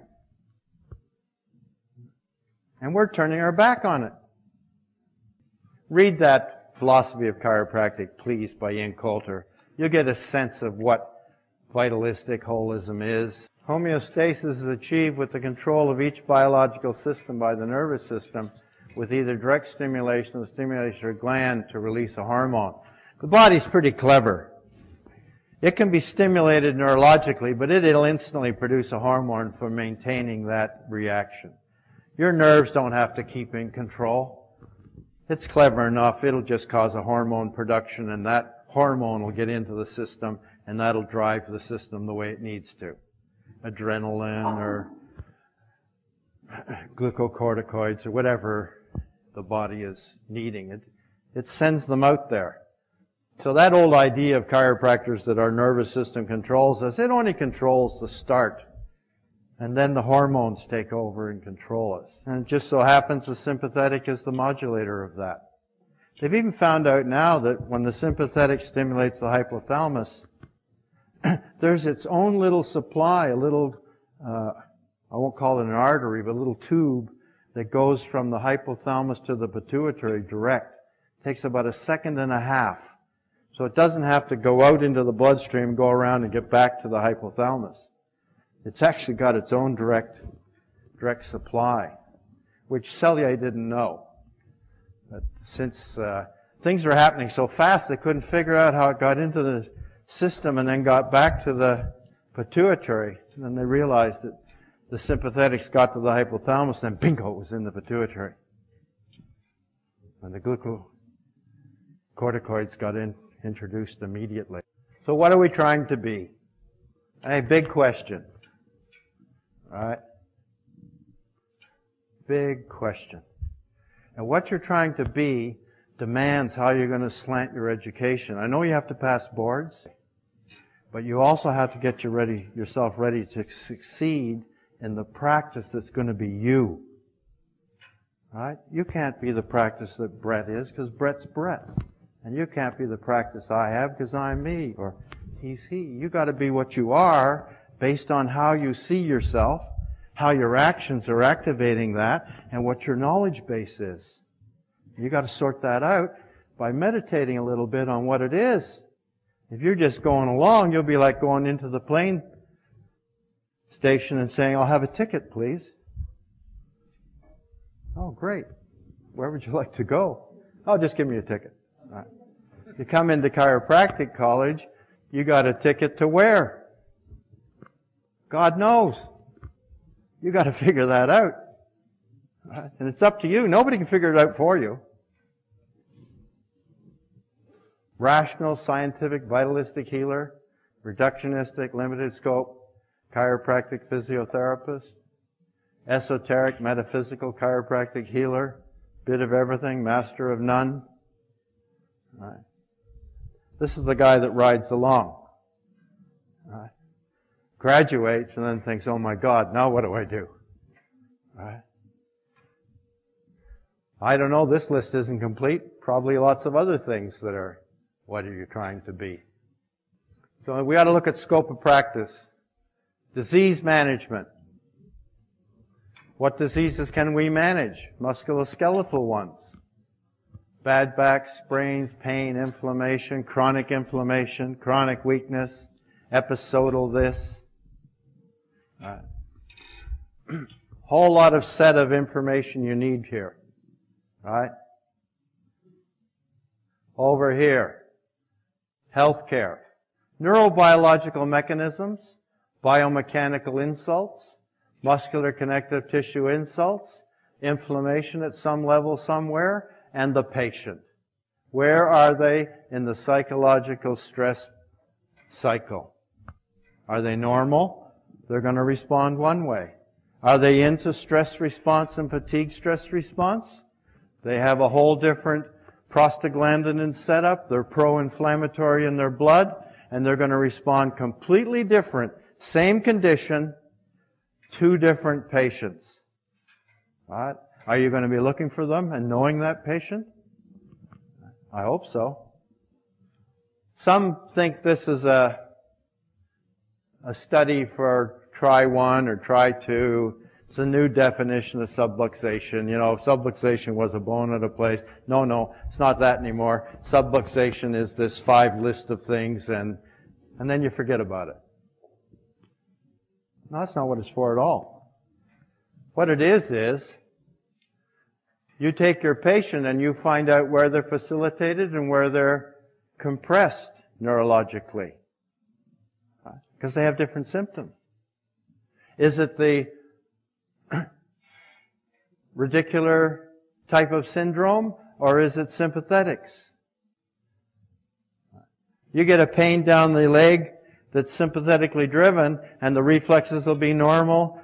And we're turning our back on it. Read that Philosophy of Chiropractic, please, by Ian Coulter. You'll get a sense of what vitalistic holism is. Homeostasis is achieved with the control of each biological system by the nervous system with either direct stimulation or stimulation of a gland to release a hormone. The body's pretty clever. It can be stimulated neurologically, but it'll instantly produce a hormone for maintaining that reaction. Your nerves don't have to keep in control. It's clever enough. It'll just cause a hormone production, and that hormone will get into the system, and that'll drive the system the way it needs to. Adrenaline or glucocorticoids or whatever the body is needing. It, it sends them out there. So that old idea of chiropractors that our nervous system controls us, it only controls the start. And then the hormones take over and control us. And it just so happens the sympathetic is the modulator of that. They've even found out now that when the sympathetic stimulates the hypothalamus, there's its own little supply, a little, uh, I won't call it an artery, but a little tube that goes from the hypothalamus to the pituitary direct. It takes about a second and a half. So it doesn't have to go out into the bloodstream, go around and get back to the hypothalamus. It's actually got its own direct, direct supply, which Cellier didn't know. But since uh, things were happening so fast, they couldn't figure out how it got into the system and then got back to the pituitary. And then they realized that the sympathetics got to the hypothalamus, then bingo, it was in the pituitary. And the glucocorticoids got in, introduced immediately. So what are we trying to be? A big question. All right? Big question. And what you're trying to be demands how you're going to slant your education. I know you have to pass boards, but you also have to get you ready, yourself ready to succeed in the practice that's going to be you. All right? You can't be the practice that Brett is because Brett's Brett. And you can't be the practice I have because I'm me or he's he. You got to be what you are based on how you see yourself, how your actions are activating that, and what your knowledge base is. You got to sort that out by meditating a little bit on what it is. If you're just going along, you'll be like going into the plane station and saying, "I'll have a ticket, please." Oh, great. Where would you like to go? Oh, just give me a ticket. All right. You come into chiropractic college, you got a ticket to where? God knows. You got to figure that out. Right? And it's up to you. Nobody can figure it out for you. Rational, scientific, vitalistic healer, reductionistic, limited scope, chiropractic physiotherapist, esoteric, metaphysical chiropractic healer, bit of everything, master of none. Right. This is the guy that rides along. Right. Graduates and then thinks, "Oh my God, now what do I do?" Right. I don't know, this list isn't complete. Probably lots of other things that are, what are you trying to be? So we ought to look at scope of practice. Disease management. What diseases can we manage? Musculoskeletal ones. bad back, sprains, pain, inflammation, chronic inflammation, chronic weakness, episodal this. All right. Whole lot of set of information you need here. Right? Over here, healthcare, neurobiological mechanisms, biomechanical insults, muscular connective tissue insults, inflammation at some level somewhere, and the patient. Where are they in the psychological stress cycle? Are they normal? They're going to respond one way. Are they into stress response and fatigue stress response? They have a whole different prostaglandin setup. They're pro-inflammatory in their blood, and they're going to respond completely different. Same condition, two different patients. All right? Are you going to be looking for them and knowing that patient? I hope so. Some think this is a, a study for try one or try two. It's a new definition of subluxation. You know, if subluxation was a bone at a place. No, no, it's not that anymore. Subluxation is this five list of things, and, and then you forget about it. No, that's not what it's for at all. What it is is, you take your patient and you find out where they're facilitated and where they're compressed neurologically. Because they have different symptoms. Is it the radicular type of syndrome, or is it sympathetics? You get a pain down the leg that's sympathetically driven, and the reflexes will be normal.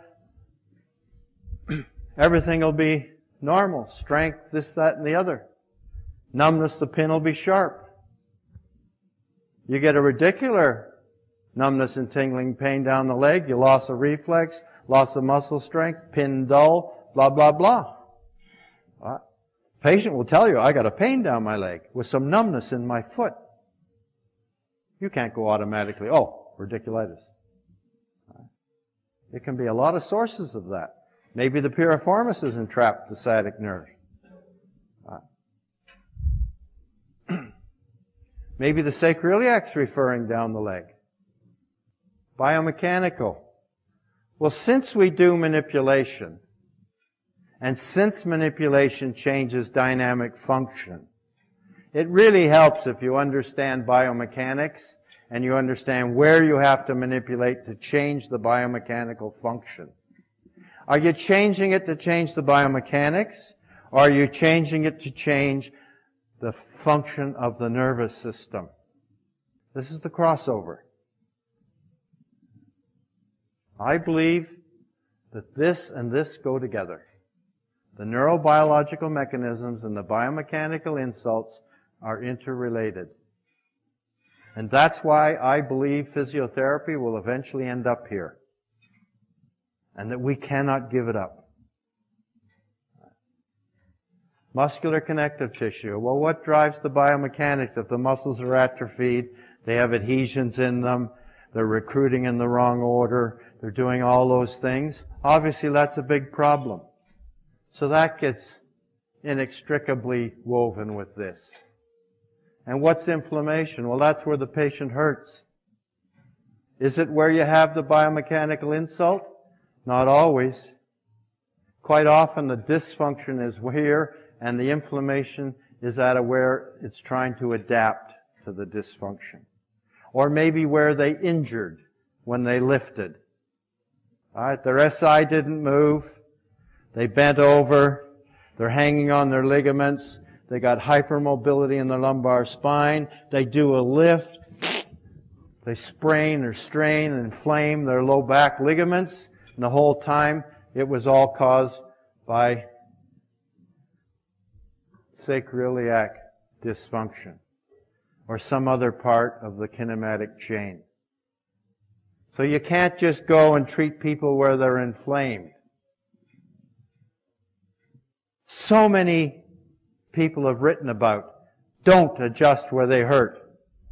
Everything will be normal. Strength, this, that, and the other. Numbness, the pin will be sharp. You get a radicular numbness and tingling pain down the leg, you loss of reflex, loss of muscle strength, pin dull, blah, blah, blah. Right? Patient will tell you, I got a pain down my leg with some numbness in my foot. You can't go automatically, oh, radiculitis. Right? It can be a lot of sources of that. Maybe the piriformis has entrapped the sciatic nerve. Right? Maybe the sacroiliac's referring down the leg. Biomechanical. Well, since we do manipulation, and since manipulation changes dynamic function, it really helps if you understand biomechanics and you understand where you have to manipulate to change the biomechanical function. Are you changing it to change the biomechanics, or are you changing it to change the function of the nervous system? This is the crossover. I believe that this and this go together. The neurobiological mechanisms and the biomechanical insults are interrelated. And that's why I believe physiotherapy will eventually end up here. And that we cannot give it up. Muscular connective tissue. Well, what drives the biomechanics? If the muscles are atrophied, they have adhesions in them, they're recruiting in the wrong order, they're doing all those things. Obviously, that's a big problem. So that gets inextricably woven with this. And what's inflammation? Well, that's where the patient hurts. Is it where you have the biomechanical insult? Not always. Quite often the dysfunction is here and the inflammation is at where it's trying to adapt to the dysfunction. Or maybe where they injured when they lifted. All right, their S I didn't move. They bent over. They're hanging on their ligaments. They got hypermobility in the lumbar spine. They do a lift. They sprain or strain and inflame their low back ligaments. And the whole time, it was all caused by sacroiliac dysfunction or some other part of the kinematic chain. So you can't just go and treat people where they're inflamed. So many people have written about don't adjust where they hurt.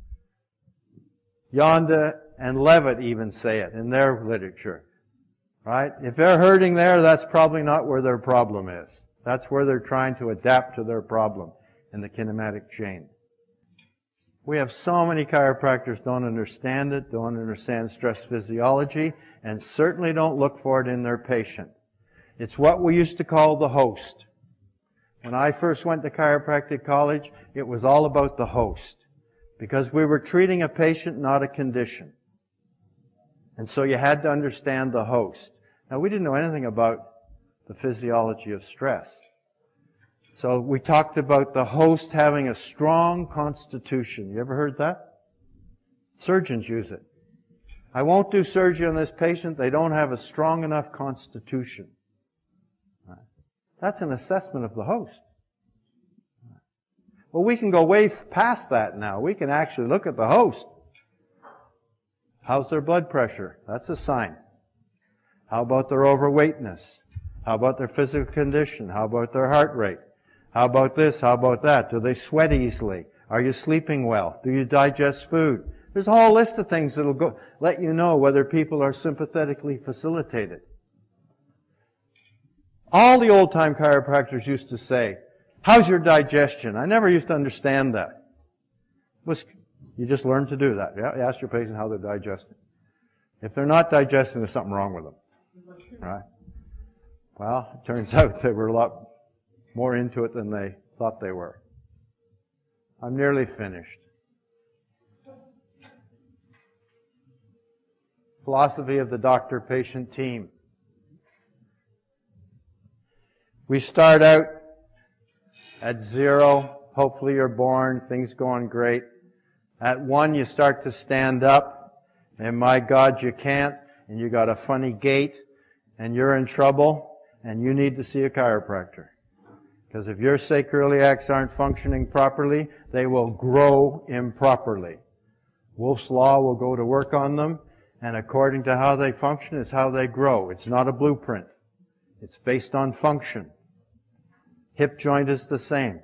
Yonda and Levitt even say it in their literature. Right? If they're hurting there, that's probably not where their problem is. That's where they're trying to adapt to their problem. in the kinematic chain. We have so many chiropractors don't understand it, don't understand stress physiology, and certainly don't look for it in their patient. It's what we used to call the host. When I first went to chiropractic college, it was all about the host, because we were treating a patient, not a condition. And so you had to understand the host. Now, we didn't know anything about the physiology of stress. So we talked about the host having a strong constitution. You ever heard that? Surgeons use it. I won't do surgery on this patient. They don't have a strong enough constitution. That's an assessment of the host. Well, we can go way past that now. We can actually look at the host. How's their blood pressure? That's a sign. How about their overweightness? How about their physical condition? How about their heart rate? How about this? How about that? Do they sweat easily? Are you sleeping well? Do you digest food? There's a whole list of things that will go, let you know whether people are sympathetically facilitated. All the old-time chiropractors used to say, how's your digestion? I never used to understand that. It was, you just learn to do that. Yeah? You ask your patient how they're digesting. If they're not digesting, there's something wrong with them. Right? Well, it turns out they were a lot more into it than they thought they were. I'm nearly finished. Philosophy of the doctor-patient team. We start out at zero. Hopefully you're born. Things going great. At one, you start to stand up. And my God, you can't. And you got a funny gait. And you're in trouble. And you need to see a chiropractor. Because if your sacroiliacs aren't functioning properly, they will grow improperly. Wolff's Law will go to work on them. And according to how they function is how they grow. It's not a blueprint. It's based on function. Hip joint is the same.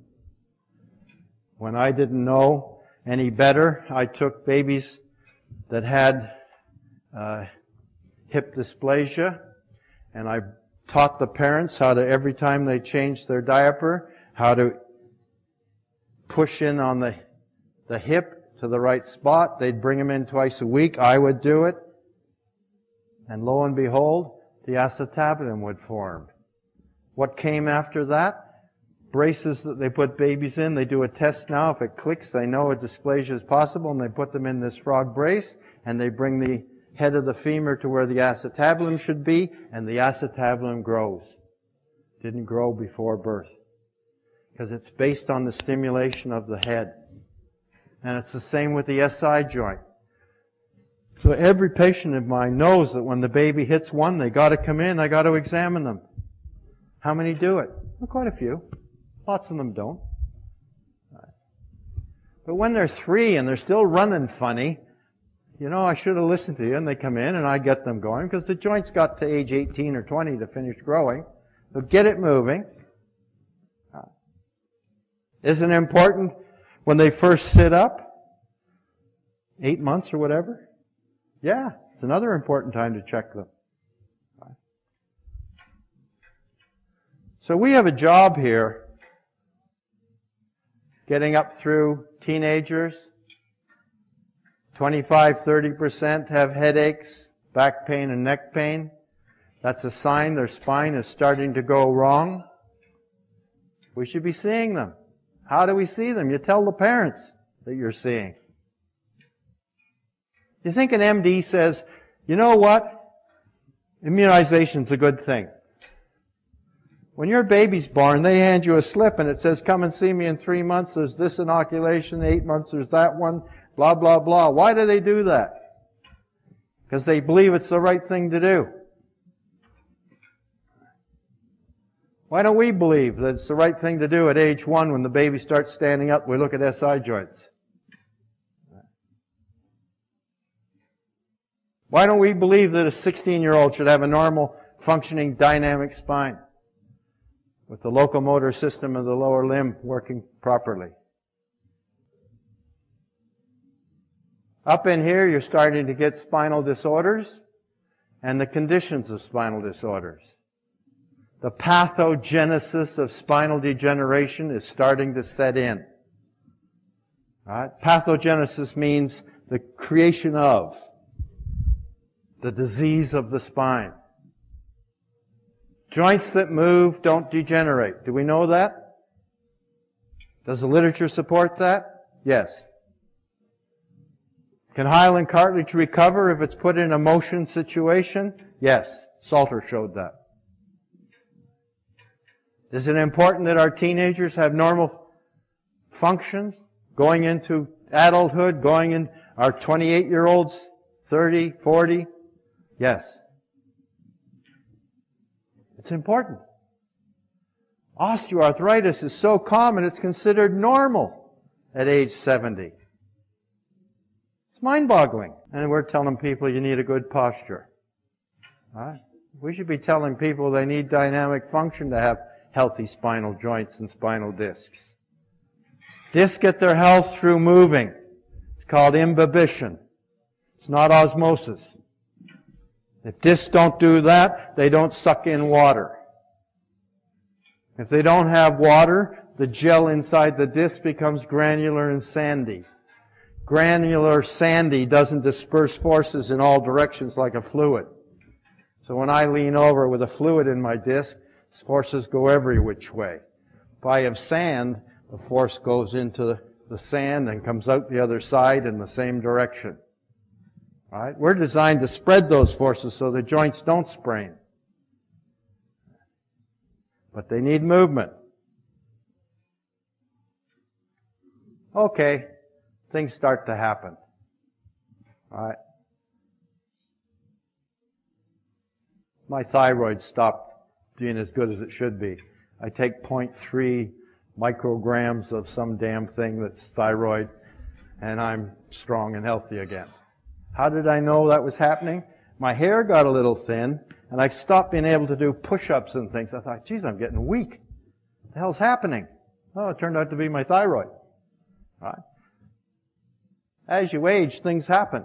When I didn't know any better, I took babies that had uh, hip dysplasia, and I taught the parents how to, every time they changed their diaper, how to push in on the, the hip to the right spot. They'd bring them in twice a week. I would do it. And lo and behold, the acetabulum would form. What came after that? Braces that they put babies in. They do a test now. If it clicks, they know a dysplasia is possible, and they put them in this frog brace, and they bring the head of the femur to where the acetabulum should be, and the acetabulum grows. Didn't grow before birth. Because it's based on the stimulation of the head. And it's the same with the S I joint. So every patient of mine knows that when the baby hits one, they got to come in, I got to examine them. How many do it? Well, quite a few. Lots of them don't. But when they're three and they're still running funny, you know, I should have listened to you, and they come in and I get them going, because the joint's got to age eighteen or twenty to finish growing. So get it moving. Isn't it important when they first sit up? Eight months or whatever? Yeah, it's another important time to check them. So we have a job here, getting up through teenagers. twenty-five, thirty percent have headaches, back pain, and neck pain. That's a sign their spine is starting to go wrong. We should be seeing them. How do we see them? You tell the parents that you're seeing. You think an M D says, you know what? Immunization's a good thing. When your baby's born, they hand you a slip and it says, come and see me in three months. There's this inoculation. Eight months, there's that one. Blah, blah, blah. Why do they do that? Because they believe it's the right thing to do. Why don't we believe that it's the right thing to do at age one when the baby starts standing up? We look at S I joints. Why don't we believe that a sixteen-year-old should have a normal, functioning, dynamic spine with the locomotor system of the lower limb working properly? Up in here, you're starting to get spinal disorders and the conditions of spinal disorders. The pathogenesis of spinal degeneration is starting to set in. All right? Pathogenesis means the creation of the disease of the spine. Joints that move don't degenerate. Do we know that? Does the literature support that? Yes. Can hyaline cartilage recover if it's put in a motion situation? Yes. Salter showed that. Is it important that our teenagers have normal functions going into adulthood, going in our twenty-eight-year-olds, thirty, forty? Yes. It's important. Osteoarthritis is so common it's considered normal at age seventy. It's mind-boggling. And we're telling people you need a good posture. All right? We should be telling people they need dynamic function to have healthy spinal joints and spinal discs. Discs get their health through moving. It's called imbibition. It's not osmosis. If discs don't do that, they don't suck in water. If they don't have water, the gel inside the disc becomes granular and sandy. Granular sandy doesn't disperse forces in all directions like a fluid. So when I lean over with a fluid in my disc, forces go every which way. If I have sand, the force goes into the, the sand and comes out the other side in the same direction. All right? We're designed to spread those forces so the joints don't sprain. But they need movement. Okay, things start to happen. All right? My thyroid stopped being as good as it should be. I take zero point three micrograms of some damn thing that's thyroid, and I'm strong and healthy again. How did I know that was happening? My hair got a little thin, and I stopped being able to do push-ups and things. I thought, geez, I'm getting weak. What the hell's happening? Oh, it turned out to be my thyroid. All right? As you age, things happen.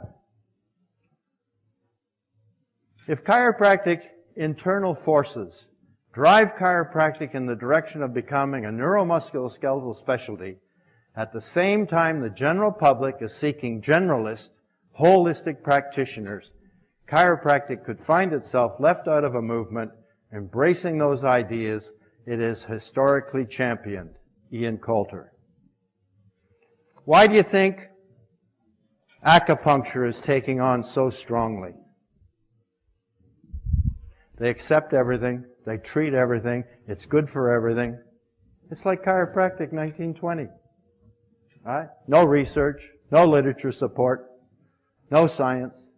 If chiropractic internal forces drive chiropractic in the direction of becoming a neuromusculoskeletal specialty, at the same time the general public is seeking generalist, holistic practitioners, chiropractic could find itself left out of a movement embracing those ideas it is historically championed. Ian Coulter. Why do you think acupuncture is taking on so strongly? They accept everything. They treat everything. It's good for everything. It's like chiropractic nineteen twenty. All right? No research, no literature support, no science.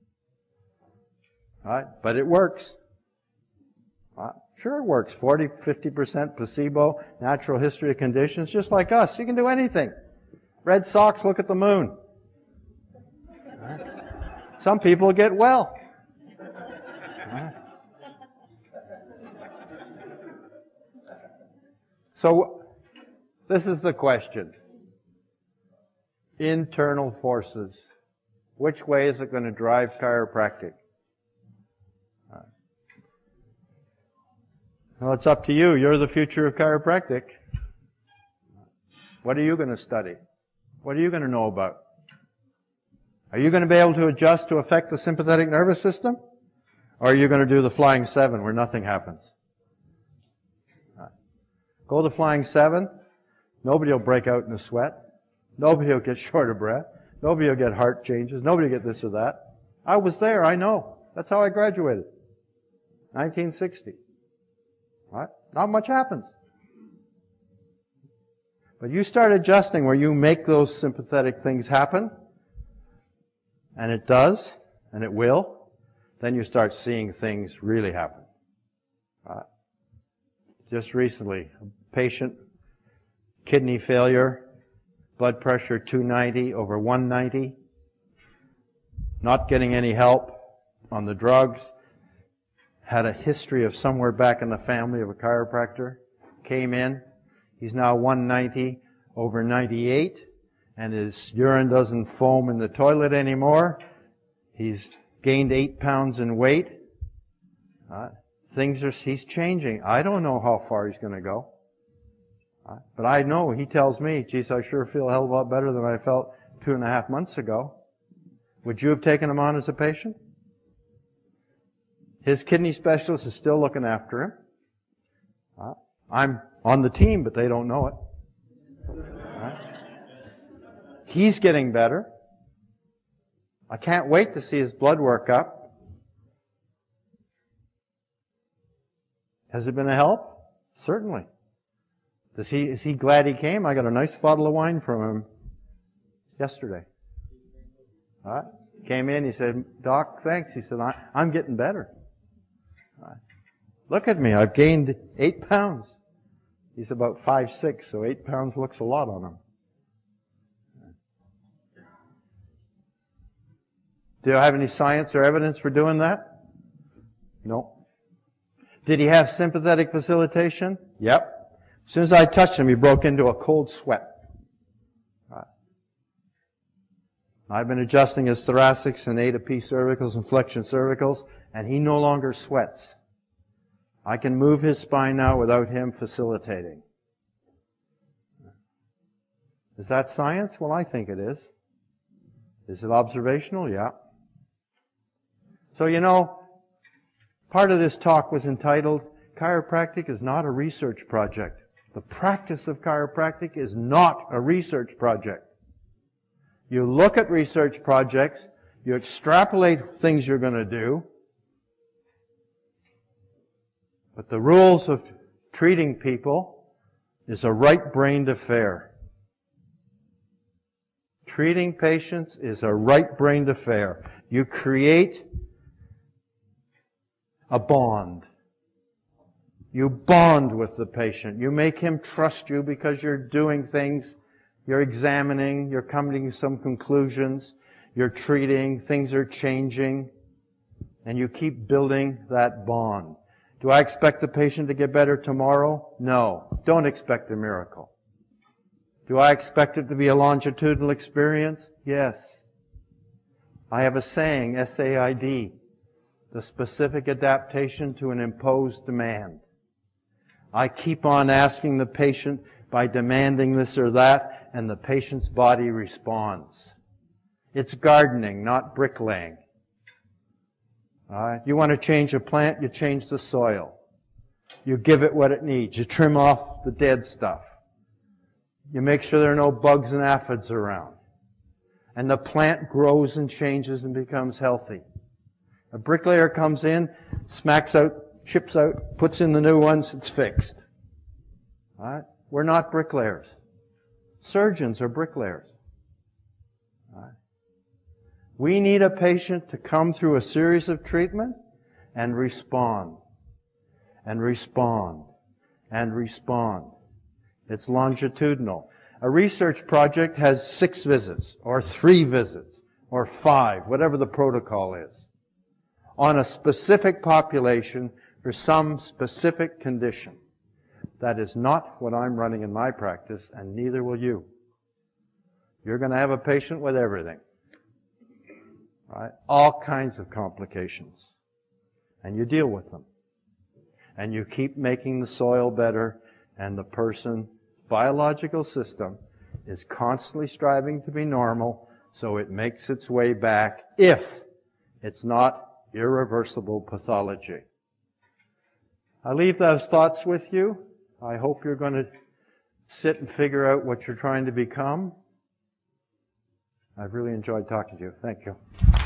All right? But it works. All right? Sure it works. forty, fifty percent placebo, natural history of conditions, just like us. You can do anything. Red Sox look at the moon. All right? Some people get well. All right? So, this is the question. Internal forces. Which way is it going to drive chiropractic? All right. Well, it's up to you. You're the future of chiropractic. What are you going to study? What are you going to know about? Are you going to be able to adjust to affect the sympathetic nervous system? Or are you going to do the flying seven where nothing happens? Go to flying seven, nobody will break out in a sweat. Nobody will get short of breath. Nobody will get heart changes. Nobody will get this or that. I was there, I know. That's how I graduated. nineteen sixty. Right? Not much happens. But you start adjusting where you make those sympathetic things happen, and it does, and it will, then you start seeing things really happen. Right? Just recently, a patient, kidney failure, blood pressure two ninety over one ninety, not getting any help on the drugs, had a history of somewhere back in the family of a chiropractor, came in, he's now one ninety over ninety-eight, and his urine doesn't foam in the toilet anymore. He's gained eight pounds in weight. Uh, Things are, he's changing. I don't know how far he's going to go. But I know, he tells me, geez, I sure feel a hell of a lot better than I felt two and a half months ago. Would you have taken him on as a patient? His kidney specialist is still looking after him. I'm on the team, but they don't know it. Right? He's getting better. I can't wait to see his blood work up. Has it been a help? Certainly. Does he, is he glad he came? I got a nice bottle of wine from him yesterday. All right. Came in, he said, Doc, thanks. He said, I, I'm getting better. All right. Look at me, I've gained eight pounds. He's about five, six, so eight pounds looks a lot on him. Do you have any science or evidence for doing that? No. Did he have sympathetic facilitation? Yep. As soon as I touched him, he broke into a cold sweat. Right. I've been adjusting his thoracics and A to P cervicals and flexion cervicals, and he no longer sweats. I can move his spine now without him facilitating. Is that science? Well, I think it is. Is it observational? Yeah. So, you know, part of this talk was entitled, Chiropractic is not a research project. The practice of chiropractic is not a research project. You look at research projects, you extrapolate things you're going to do, but the rules of treating people is a right-brained affair. Treating patients is a right-brained affair. You create a bond. You bond with the patient. You make him trust you because you're doing things, you're examining, you're coming to some conclusions, you're treating, things are changing, and you keep building that bond. Do I expect the patient to get better tomorrow? No. Don't expect a miracle. Do I expect it to be a longitudinal experience? Yes. I have a saying, S A I D, the specific adaptation to an imposed demand. I keep on asking the patient by demanding this or that, and the patient's body responds. It's gardening, not bricklaying. All right? You want to change a plant, you change the soil. You give it what it needs. You trim off the dead stuff. You make sure there are no bugs and aphids around. And the plant grows and changes and becomes healthy. A bricklayer comes in, smacks out, chips out, puts in the new ones, it's fixed. All right? We're not bricklayers. Surgeons are bricklayers. All right? We need a patient to come through a series of treatment and respond, and respond, and respond. It's longitudinal. A research project has six visits, or three visits, or five, whatever the protocol is, on a specific population for some specific condition. That is not what I'm running in my practice, and neither will you. You're going to have a patient with everything. Right? All kinds of complications. And you deal with them. And you keep making the soil better, and the person's biological system is constantly striving to be normal, so it makes its way back if it's not irreversible pathology. I leave those thoughts with you. I hope you're going to sit and figure out what you're trying to become. I've really enjoyed talking to you. Thank you.